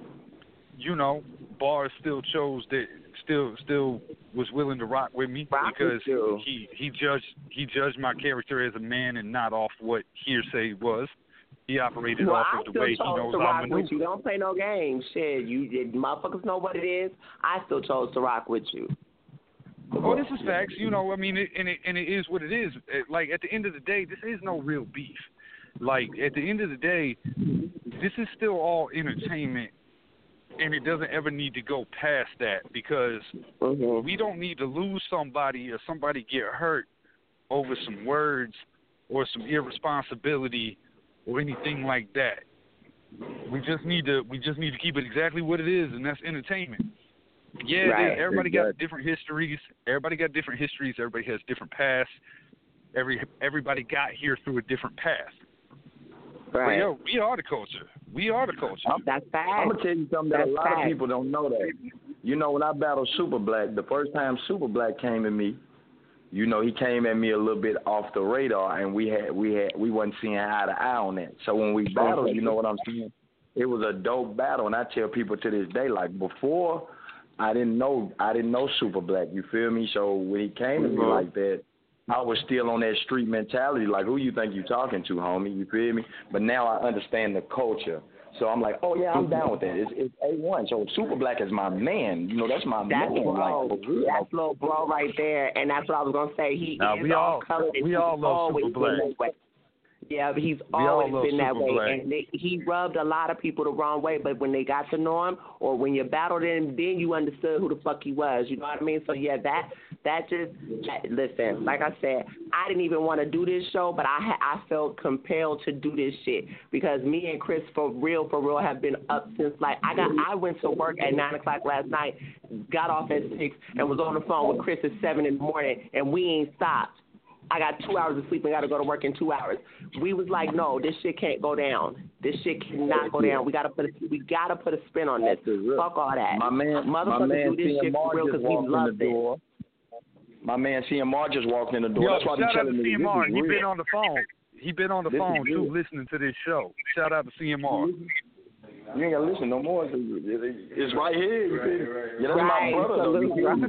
S7: Bars still chose that, still was willing to rock with me because he judged my character as a man and not off what hearsay was. He operated off of the way he knows I'm
S5: with you. Don't play no games. Shit, motherfuckers know what it is. I still chose to rock with you.
S7: Oh, this is facts. I mean, it is what it is. Like at the end of the day, this is no real beef. Like, at the end of the day, this is still all entertainment, and it doesn't ever need to go past that because we don't need to lose somebody or somebody get hurt over some words or some irresponsibility or anything like that. We just need to keep it exactly what it is, and that's entertainment. Yeah, right. Everybody got different histories. Everybody has different pasts. Everybody got here through a different path.
S5: Right.
S7: But, we are the culture.
S5: That's fact.
S8: I'm going to tell you something that a lot of people don't know that. When I battled Super Black, the first time Super Black came at me, he came at me a little bit off the radar, and we wasn't seeing eye to eye on that. So when we battled, you know what I'm saying? It was a dope battle, and I tell people to this day, like before, I didn't know Super Black. You feel me? So when he came to me like that, I was still on that street mentality, like, who you think you talking to, homie? You feel me? But now I understand the culture. So I'm like, oh, yeah, I'm down with that. It's A1. So Super Black is my man. You know, that's my man.
S5: Bro.
S8: Like,
S5: that's little bro right there. And that's what I was going to say. He is
S7: we all love Super Black.
S5: Yeah, but he's always been that way. And he rubbed a lot of people the wrong way, but when they got to know him or when you battled him, then you understood who the fuck he was. You know what I mean? So, yeah, listen, like I said, I didn't even want to do this show, but I felt compelled to do this shit because me and Chris, for real, have been up since, like, I went to work at 9 o'clock last night, got off at 6, and was on the phone with Chris at 7 in the morning, and we ain't stopped. I got 2 hours of sleep and got to go to work in 2 hours. We was like, no, this shit can't go down. This shit cannot go down. We gotta put a spin on this. Fuck all that.
S8: My man
S5: do this shit for real because we love it.
S8: My man CMR just walked in the door. That's why
S7: shout out to
S8: me,
S7: CMR. He been on the phone. He been on the phone too, listening to this show. Shout out to CMR.
S8: You ain't gotta listen no more. It's right here. Yeah, that's my brother.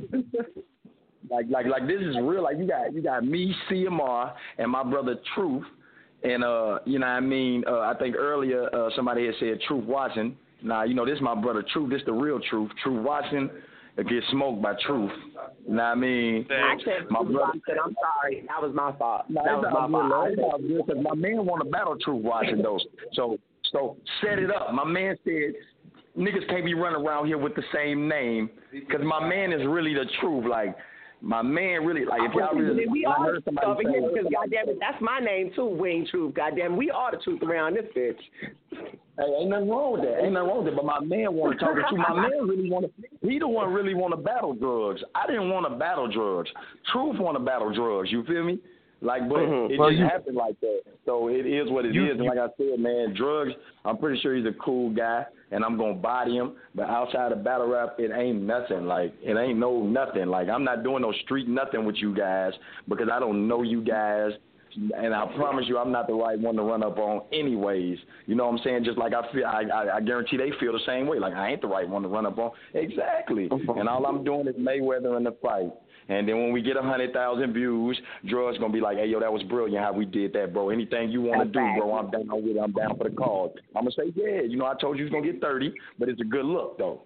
S8: Like this is real. Like you got me, CMR, and my brother Truth, and you know what I mean. I think earlier somebody had said Truth Watson. Nah, you know this is my brother Truth. This the real Truth. Truth Watson gets smoked by Truth. You know what I mean?
S5: I said my brother. I'm sorry. That was my fault.
S8: That was my fault. Because my man want to battle Truth Watson though. So set it up. My man said niggas can't be running around here with the same name because my man is really the truth. Like. My man really, like, if y'all really, I heard somebody say,
S5: because goddamn it, that's my name too, Wayne Truth. Goddamn, we are the truth around this bitch.
S8: Hey, ain't nothing wrong with that. But my man want to talk to you. My man really want to. He the one really want to battle drugs. I didn't want to battle drugs. Truth want to battle drugs. You feel me? Like, but it just happened like that. So it is what it is. And like I said, man, drugs. I'm pretty sure he's a cool guy, and I'm gonna body him. But outside of battle rap, it ain't nothing. Like, it ain't no nothing. Like, I'm not doing no street nothing with you guys because I don't know you guys. And I promise you, I'm not the right one to run up on anyways. You know what I'm saying? Just like I feel, I guarantee they feel the same way. Like, I ain't the right one to run up on. Exactly. And all I'm doing is Mayweather in the fight. And then when we get 100,000 views, Drug's going to be like, hey, yo, that was brilliant how we did that, bro. Anything you want to do, bro, I'm down with it. I'm down for the cause. I'm going to say, yeah, you know, I told you he was going to get 30, but it's a good look, though.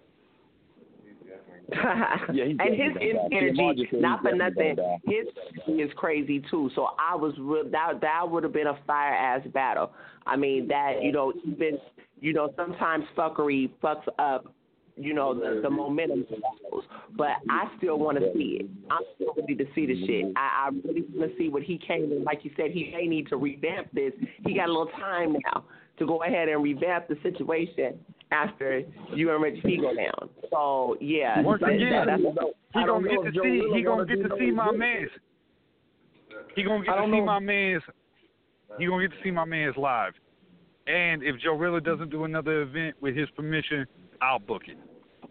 S5: Yeah, and his energy, not for nothing, his is crazy too. So I was that would have been a fire ass battle. I mean that, you know, even, you know, sometimes fuckery fucks up, you know, the momentum, but I still want to see it. I'm still ready to see the shit. I really want to see what he came in. Like you said, he may need to revamp this. He got a little time now to go ahead and revamp the situation after you and Rich P go down. So yeah,
S7: once again, he gonna get to see my man's. He gonna get to see my man's. He gonna get to see my man's live. And if Joe Rilla doesn't do another event with his permission, I'll book it.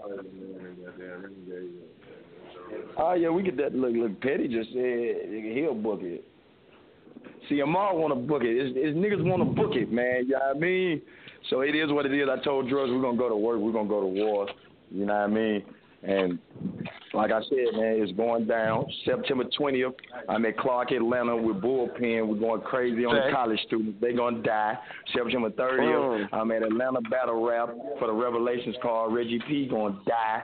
S8: Oh yeah, we get that. Look, Petty just said he'll book it. CMR want to book it. It's niggas want to book it, man. You know what I mean? So it is what it is. I told Drugs we're going to go to work. We're going to go to war. You know what I mean? And like I said, man, it's going down. September 20th, I'm at Clark, Atlanta with Bullpen. We're going crazy on the college students. They're going to die. September 30th, I'm at Atlanta Battle Rap for the Revelations card. Reggie P going to die.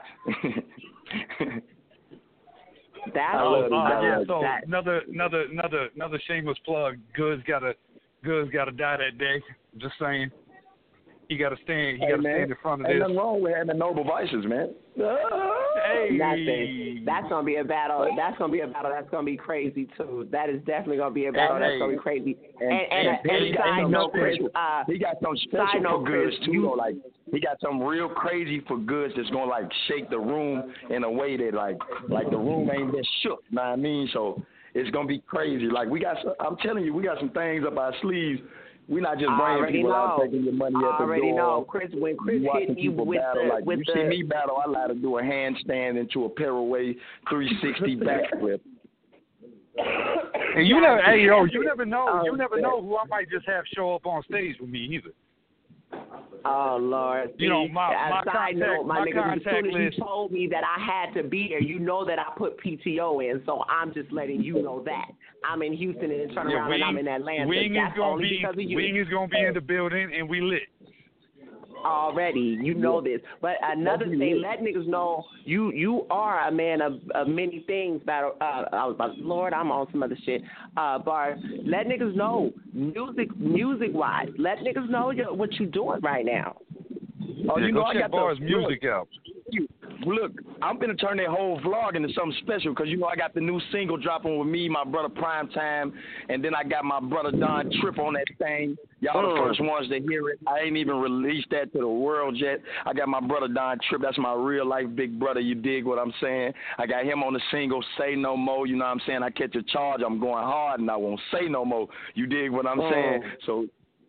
S7: Another shameless plug. Goods gotta die that day. Just saying. He gotta stand in front of this.
S8: Ain't nothing wrong with having noble vices, man.
S5: Hey. Nothing. That's gonna be a battle. That's gonna be crazy too. That is definitely gonna be a battle. That's gonna be crazy. And side note, Chris,
S8: he got some special for Goods too. Like, he got some real crazy for Goods that's gonna like shake the room in a way that like the room ain't been shook. You know what I mean? So it's gonna be crazy. Like, I'm telling you, we got some things up our sleeves. We're not just bringing people out taking your money at the door.
S5: I already know. Chris, when Chris hit you with
S8: you see me battle, I like to do a handstand into a Paraway 360 backflip.
S7: And you never know. You never know who I might just have show up on stage with me either.
S5: Oh Lord!
S7: You know, my
S5: side note, my nigga. As soon as
S7: list.
S5: you told me that I had to be there, you know that I put PTO in, so I'm just letting you know that I'm in Houston and turn around and I'm in Atlanta.
S7: Wing is
S5: That's
S7: gonna
S5: only
S7: be
S5: because of you.
S7: Wing is gonna be in the building, and we lit.
S5: Already, you know this. But another thing, let niggas know you are a man of many things. Battle. I was about, Lord, I'm on some other shit. Bars. Let niggas know music wise. Let niggas know what you doing right now.
S8: Oh, you know I got
S7: Bars music out.
S8: Look, I'm gonna turn that whole vlog into something special because you know I got the new single dropping with me, my brother Primetime, and then I got my brother Don Trip on that thing. Y'all the first ones to hear it. I ain't even released that to the world yet. I got my brother Don Trip. That's my real life big brother. You dig what I'm saying? I got him on the single Say No More. You know what I'm saying? I catch a charge. I'm going hard and I won't say no more. You dig what I'm saying? So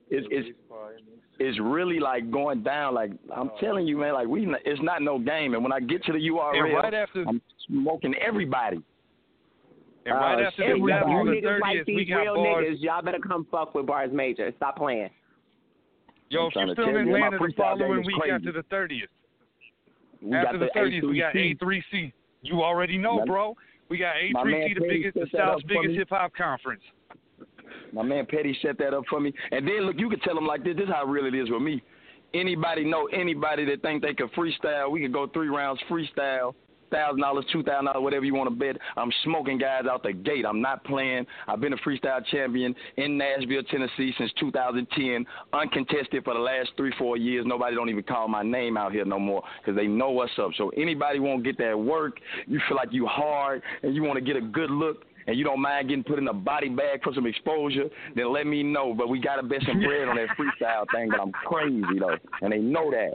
S8: it's really like going down. Like I'm telling you, man. Like it's not no game. And when I get to the URL, I'm smoking everybody.
S7: And right after the battle on the 30th,
S5: like
S7: we got
S5: real
S7: Bars.
S5: niggas, y'all better come fuck with Bars Major. Stop playing.
S7: Yo, if you're still in Atlanta the following week after the 30th. After the 30th, we got A3C. You already know, bro. We got A3C, the South's biggest hip hop conference.
S8: My man Petty set that up for me. And then, look, you can tell them like this. This is how real it is with me. Anybody know anybody that think they can freestyle, we can go 3 rounds freestyle, $1,000, $2,000, whatever you want to bet. I'm smoking guys out the gate. I'm not playing. I've been a freestyle champion in Nashville, Tennessee since 2010, uncontested for the last 3-4 years. Nobody don't even call my name out here no more because they know what's up. So anybody want to get that work, you feel like you hard and you want to get a good look, and you don't mind getting put in a body bag for some exposure, then let me know. But we got to bet some bread on that freestyle thing, but I'm crazy, though, and they know that.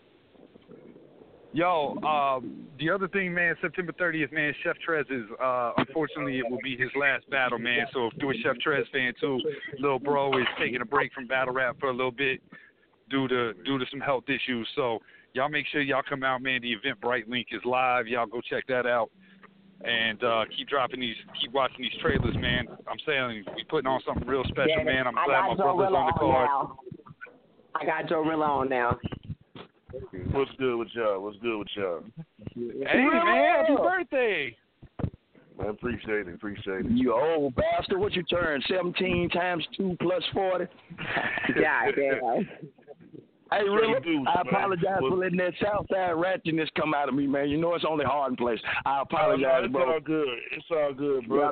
S7: Yo, the other thing, man, September 30th, man, Chef Trez is, unfortunately, it will be his last battle, man. So if you're a Chef Trez fan, too, Lil Bro is taking a break from battle rap for a little bit due to some health issues. So y'all make sure y'all come out, man. The Eventbrite link is live. Y'all go check that out. And keep watching these trailers, man. I'm saying we putting on something real special, man. I'm glad my brother's on the card.
S5: I got Jorilla on now.
S10: What's good with y'all?
S7: Hey, man, happy birthday.
S10: Man, appreciate it.
S8: You old bastard. What you turn? 17 times 2 plus 40?
S5: Yeah, damn.
S8: Hey, really, I apologize for letting that Southside ratchetness come out of me, man. You know it's only hard in place. I apologize, bro.
S10: It's all good, bro.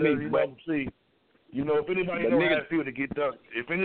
S10: You know, if anybody know how to feel to get ducked,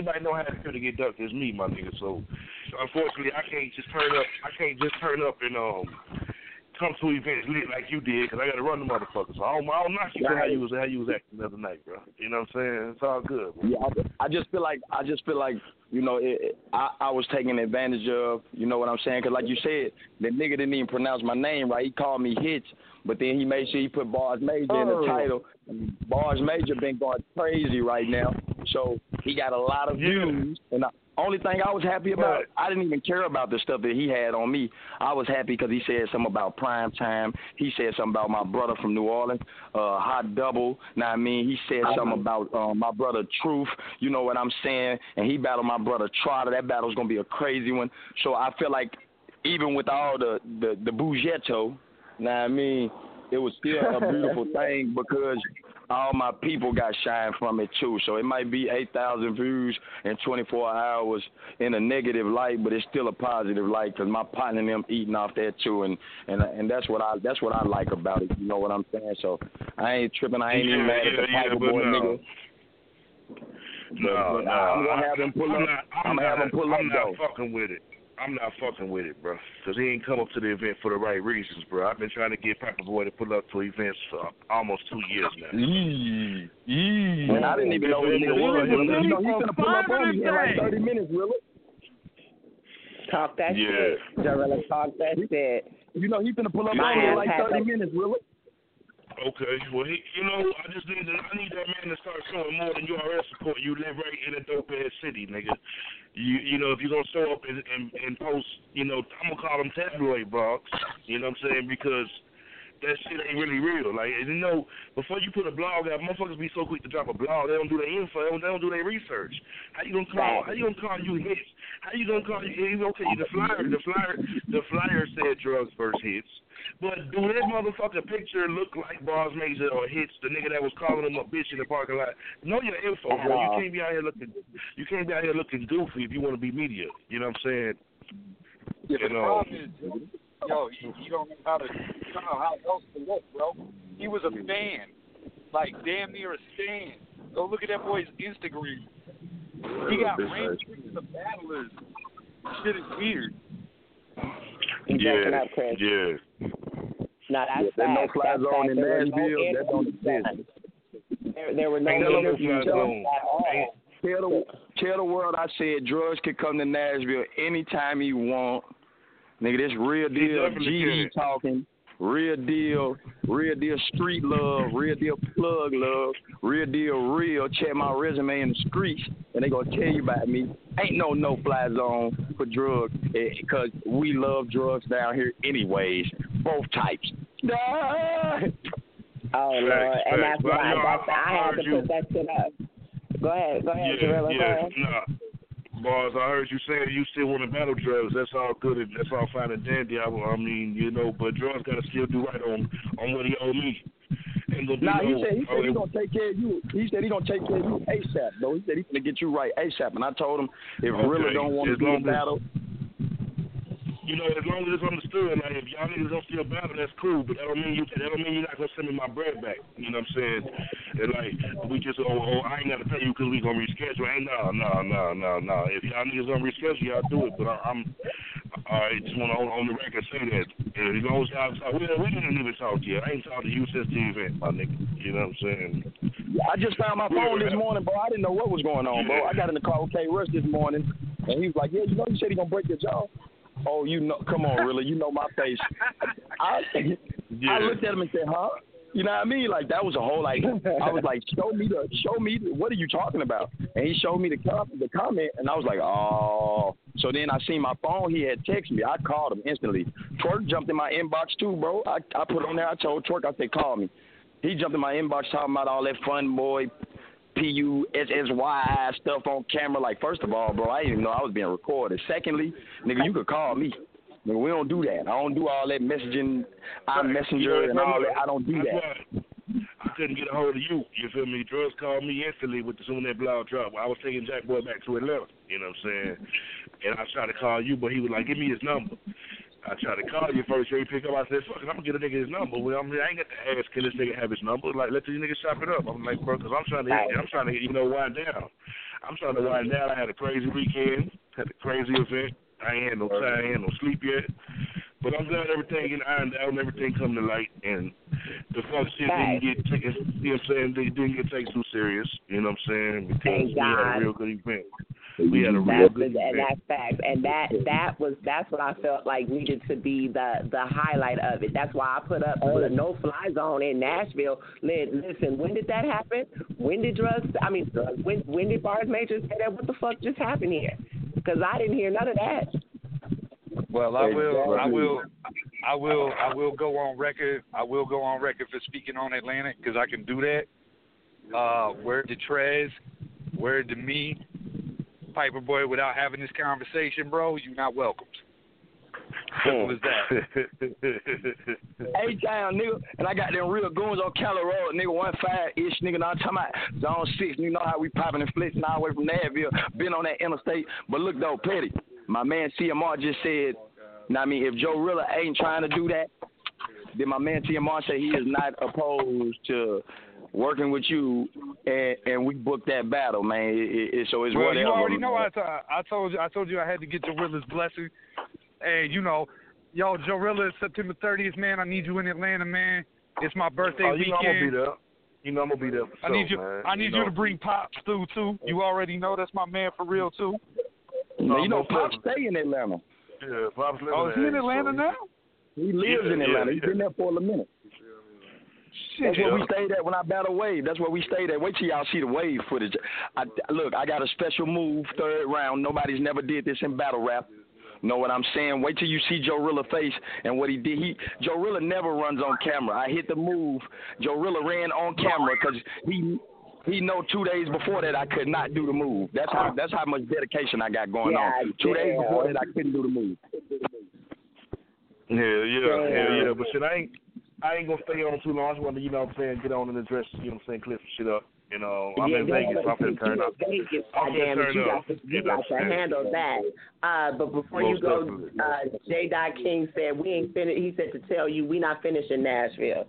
S10: it's me, my nigga. So, unfortunately, I can't just turn up and come to events lit like you did, because I got to run the motherfucker. So I don't knock you for how you was acting the other night, bro. You know what I'm saying? It's all good, bro.
S8: Yeah, I just feel like you know I was taken advantage of. You know what I'm saying? Because like you said, the nigga didn't even pronounce my name right. He called me Hitch, but then he made sure he put Bars Major in the title. Bars Major been going crazy right now, so he got a lot of views. And only thing I was happy about, I didn't even care about the stuff that he had on me. I was happy because he said something about Primetime. He said something about my brother from New Orleans, Hot Double. Now I mean, he said something about my brother Truth. You know what I'm saying? And he battled my brother Trotter. That battle's gonna be a crazy one. So I feel like even with all the bougetto, now I mean, it was still a beautiful thing because all my people got shine from it too. So it might be 8,000 views in 24 hours in a negative light, but it's still a positive light because my partner and them eating off that too, and that's what I like about it. You know what I'm saying? So I ain't tripping. I ain't even mad at the Piper boy nigga.
S10: No,
S8: I'm gonna have him pull up. I'm gonna have him pull up though.
S10: I'm not fucking with it, bro. Because he ain't come up to the event for the right reasons, bro. I've been trying to get Piper Boy to pull up to events for almost 2 years now.
S8: Man, I didn't even know what it was. You know, he's gonna pull up on me in like 30 minutes, really.
S5: Talk that shit. Jorilla, talk that shit.
S8: You know, he's gonna pull up on me in like 30 minutes, really.
S10: Okay, well, I need that man to start showing more than URL support. You live right in a dope-ass city, nigga. You know, if you're going to show up and post, you know, I'm going to call them tabloid blogs, you know what I'm saying, because that shit ain't really real. Like, you know, before you put a blog out, motherfuckers be so quick to drop a blog. They don't do their info. They don't do their research. How you gonna call you hits? How you gonna call you? Okay, the flyer said drugs first hits. But do that motherfucker picture look like Bars Major or Hits, the nigga that was calling him a bitch in the parking lot? Know your info, bro. You can't be out here looking goofy if you want to be media. You know what I'm saying?
S11: Yeah, but the problem is, you don't know how else to look, bro. He was a fan, like damn near a stan. Go look at that boy's Instagram. He got ranked into the battlers. Shit is weird.
S10: Yeah.
S5: No, that's
S8: there's no fly zone in Nashville. That don't exist.
S5: There were no interviews at all.
S8: Tell the world I said drugs could come to Nashville anytime he want. Nigga, this real deal GD talking. Real deal street love, real deal plug love, real deal real. Check my resume in the streets, and they gonna tell you about me. Ain't no fly zone for drugs, because we love drugs down here anyways, both types.
S5: Oh Lord, and that's why I had to put that shit up. Go ahead, Gorilla.
S10: Nah. Bars, I heard you saying you still want to battle drugs. That's all good and that's all fine and dandy. I mean, you know, but drugs gotta still do right on what he owe me. He said he gonna take care of you. He said he gonna take care of you ASAP, though. He said he's gonna get you right ASAP. And I told him if really don't want to do a battle. You know, as long as it's understood, like if y'all niggas don't still battle, that's cool. But that don't mean you're not gonna send me my bread back. You know what I'm saying? And like we just I ain't gotta pay you because we gonna reschedule. Ain't no. If y'all niggas gonna reschedule, y'all do it. But I just want to on the record say that as long as y'all we didn't even talk yet. I ain't talked to you since the event, my nigga. You know what I'm saying? I just found my phone this morning, bro. I didn't know what was going on, bro. I got in the car with K. Rush this morning, and he was like, "Yeah, you know, you said he gonna break your jaw." Oh, you know, come on, really? You know my face. I looked at him and said, huh? You know what I mean? Like, that was a whole, like, I was like, show me, what are you talking about? And he showed me the comment, and I was like, oh. So then I seen my phone, he had texted me. I called him instantly. Twerk jumped in my inbox too, bro. I put on there, I told Twerk, I said, call me. He jumped in my inbox talking about all that fun boy, PUSSY stuff on camera. Like, first of all, bro, I didn't even know I was being recorded. Secondly, nigga, you could call me. Nigga, we don't do that. I don't do all that messaging, iMessenger and all that. I don't do that. I couldn't get a hold of you. You feel me? Drugs called me instantly with the soon that blog drop. I was taking Jack Boy back to Atlanta. You know what I'm saying? And I tried to call you, but he was like, give me his number. I tried to call you first, you pick up. I said, fuck it, I'm going to get a nigga his number. Well, I ain't got to ask, can this nigga have his number? Like, let these niggas chop it up. I'm like, bro, because I'm trying to, you know, wind down. I'm trying to wind down. I had a crazy weekend, had a crazy event. I ain't had no time, I ain't had no sleep yet. But I'm glad everything getting ironed out and everything come to light. And the fuck shit didn't get taken, you know what I'm saying? They didn't get taken too serious, you know what I'm saying? Because we had a real good event. We had a real good event. And that's facts. And that's what I felt like needed to be the highlight of it. That's why I put up the no-fly zone in Nashville. Listen, when did that happen? When did when did Bars Major say that? What the fuck just happened here? Because I didn't hear none of that.
S11: Well, I will go on record. I will go on record for speaking on Atlantic because I can do that. Word to Trez, word to me, Piper Boy. Without having this conversation, bro, you're not welcomed. Simple as that.
S8: A-Town, nigga, and I got them real goons on Keller Road, nigga, 15-ish, nigga, now I'm talking about Zone 6, you know how we popping and flexing all the way from Nashville, been on that interstate, but look, though, Petty, my man CMR just said, if Joe Rilla ain't trying to do that, then my man CMR said he is not opposed to working with you, and we booked that battle, man, so it's whatever.
S11: You already know I told you I had to get Joe Rilla's blessing. Hey, you know, Joe Rilla is September 30th, man. I need you in Atlanta, man. It's my birthday weekend.
S10: You know I'm gonna be there. You know I'm gonna be there.
S11: I need you to bring Pops through too. You already know that's my man for real too.
S8: You know, Pops stay in Atlanta.
S10: Yeah, Pops lives
S11: is he in Atlanta now?
S8: He lives in Atlanta. He's been there for a minute. That's where we stayed at when I battled Wave. That's where we stayed at. Wait till y'all see the Wave footage. Look, I got a special move, third round. Nobody's never did this in battle rap. Know what I'm saying? Wait till you see Joe Rilla face and what he did. Joe Rilla never runs on camera. I hit the move. Joe Rilla ran on camera because he know 2 days before that I could not do the move. That's how much dedication I got going on. 2 days before that I couldn't do the move.
S10: Yeah. But shit, I ain't gonna stay on too long. I just want to, you know what I'm saying, get on and address, you know what I'm saying, clear some shit up. You know, I'm in Vegas, so I'm going to turn up.
S5: You got to handle that. But before you go, J. King said we ain't finished. He said to tell you we not finished in Nashville.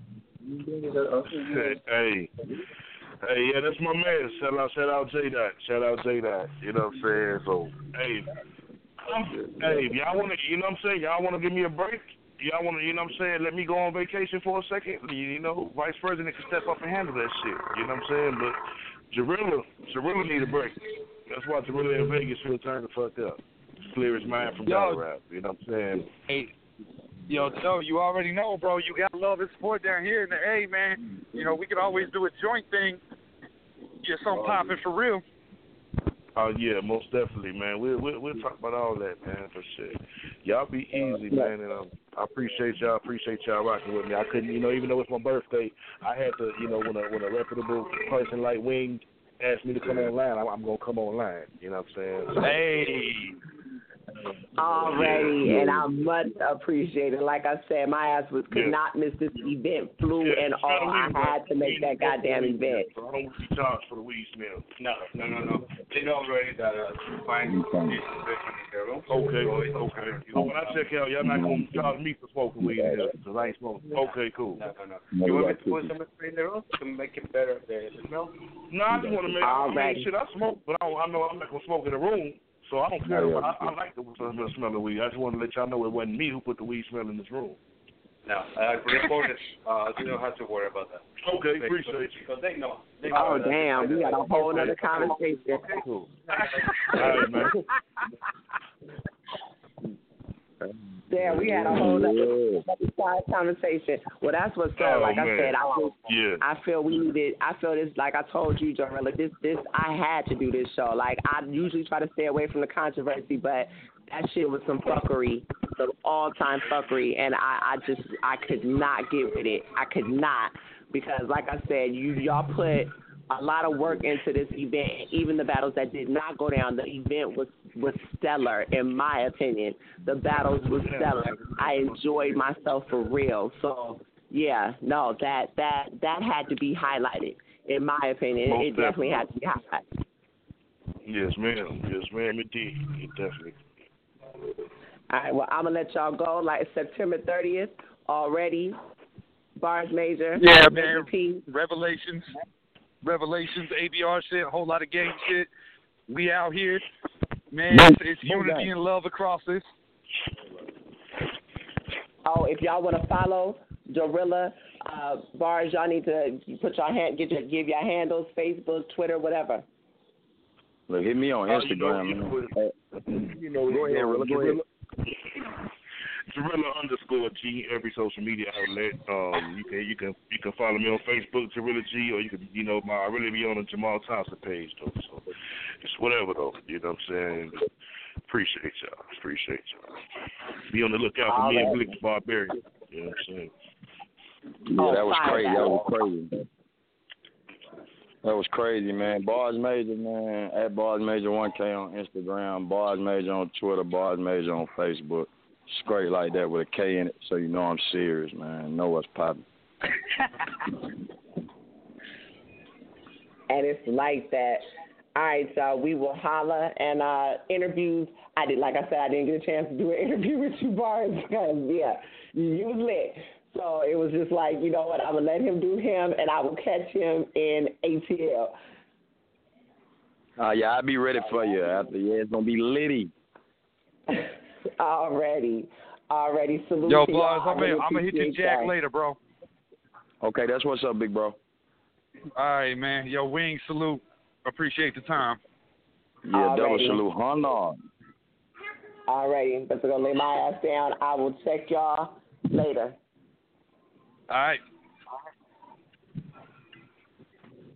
S10: Hey, yeah, that's my man. Shout out J. Shout out J. You know what I'm saying? So, hey, y'all want to, you know what I'm saying? Y'all want to give me a break? Y'all want to, you know what I'm saying, let me go on vacation for a second? You know, Vice President can step up and handle that shit. You know what I'm saying? But Jarilla need a break. That's why Jarilla in Vegas will turn the fuck up. Clear his mind from battle rap. You know what I'm saying?
S11: Hey, Joe, you already know, bro. You got love and support down here in the A, man. You know, we could always do a joint thing. Get something popping for real.
S10: Oh, yeah, most definitely, man. We'll talk about all that, man, for sure. Y'all be easy, man, and I appreciate y'all rocking with me. I couldn't, you know, even though it's my birthday, I had to, you know, when a reputable person like Wing asked me to come online, I'm going to come online, you know what I'm saying?
S11: Hey!
S5: Already, and I much appreciate it. Like I said, my ass could not miss this event, flew and all. I had to make that goddamn event.
S10: So I don't want to be charged for the weed smell.
S9: No. They know already that fine.
S10: Okay. So when I check out, y'all not going to charge me for smoking weed because I ain't smoking. Okay, cool.
S9: No. You want me to put some spray in the room to make it better, the smell?
S10: No, I just want to make, I mean, shit, I smoke, but I know I'm not going to smoke in the room. So I don't care. I like the smell of weed. I just want to let y'all know it wasn't me who put the weed smell in this room.
S9: No, I reported. You don't have to worry about that.
S10: Okay, appreciate you.
S9: Because they know.
S5: Oh, damn. We got a whole other conversation.
S10: Okay, cool. All right, man.
S5: Yeah, we had a whole other conversation. Well, that's what's up. Like I said, I feel we needed. I feel this. Like I told you, Jarilla, this. I had to do this show. Like I usually try to stay away from the controversy, but that shit was some fuckery, some all-time fuckery, and I could not get with it. I could not, because like I said, y'all put a lot of work into this event. Even the battles that did not go down, the event was stellar, in my opinion. The battles were stellar. I enjoyed myself for real. So yeah, no, that had to be highlighted, in my opinion. It definitely had to be highlighted.
S10: Yes, ma'am. It did. It definitely.
S5: All right, well, I'm going to let y'all go. Like September 30th already. Bars Major.
S11: Yeah, man. Revelations, ABR shit, a whole lot of game shit. We out here. Man, it's unity and love across this.
S5: Oh, if y'all want to follow Jarilla Bars, y'all need to put give your handles, Facebook, Twitter, whatever.
S8: Look, hit me on Instagram.
S10: Go ahead. Jarilla_G, every social media outlet. You can follow me on Facebook, Jarilla G, or you can, I really be on the Jamal Thompson page though. So it's whatever though. You know what I'm saying? Appreciate y'all. Be on the lookout for me and Blick the Barbarian. You know what I'm saying?
S8: Yeah, that was crazy, man. Bars Major, man. At Bars Major 1K on Instagram, Bars Major on Twitter, Bars Major on Facebook. Straight like that with a K in it, so you know I'm serious, man. Know what's popping.
S5: And it's like that. All right, so we will holla and interviews. Like I said, I didn't get a chance to do an interview with you, Bars, because you was lit. So it was just like, you know what, I'm going to let him do him, and I will catch him in ATL.
S8: Yeah, I'll be ready for you. It's going to be litty.
S5: Already. Salute.
S11: Yo, Buzz, I'm going to hit you Jack later, bro.
S8: Okay, that's what's up, big bro.
S11: All right, man. Yo, Wing, salute. Appreciate the time.
S8: Yeah, double salute. Honor.
S5: Alrighty, but I'm going to lay my ass down. I will check y'all later.
S11: All right.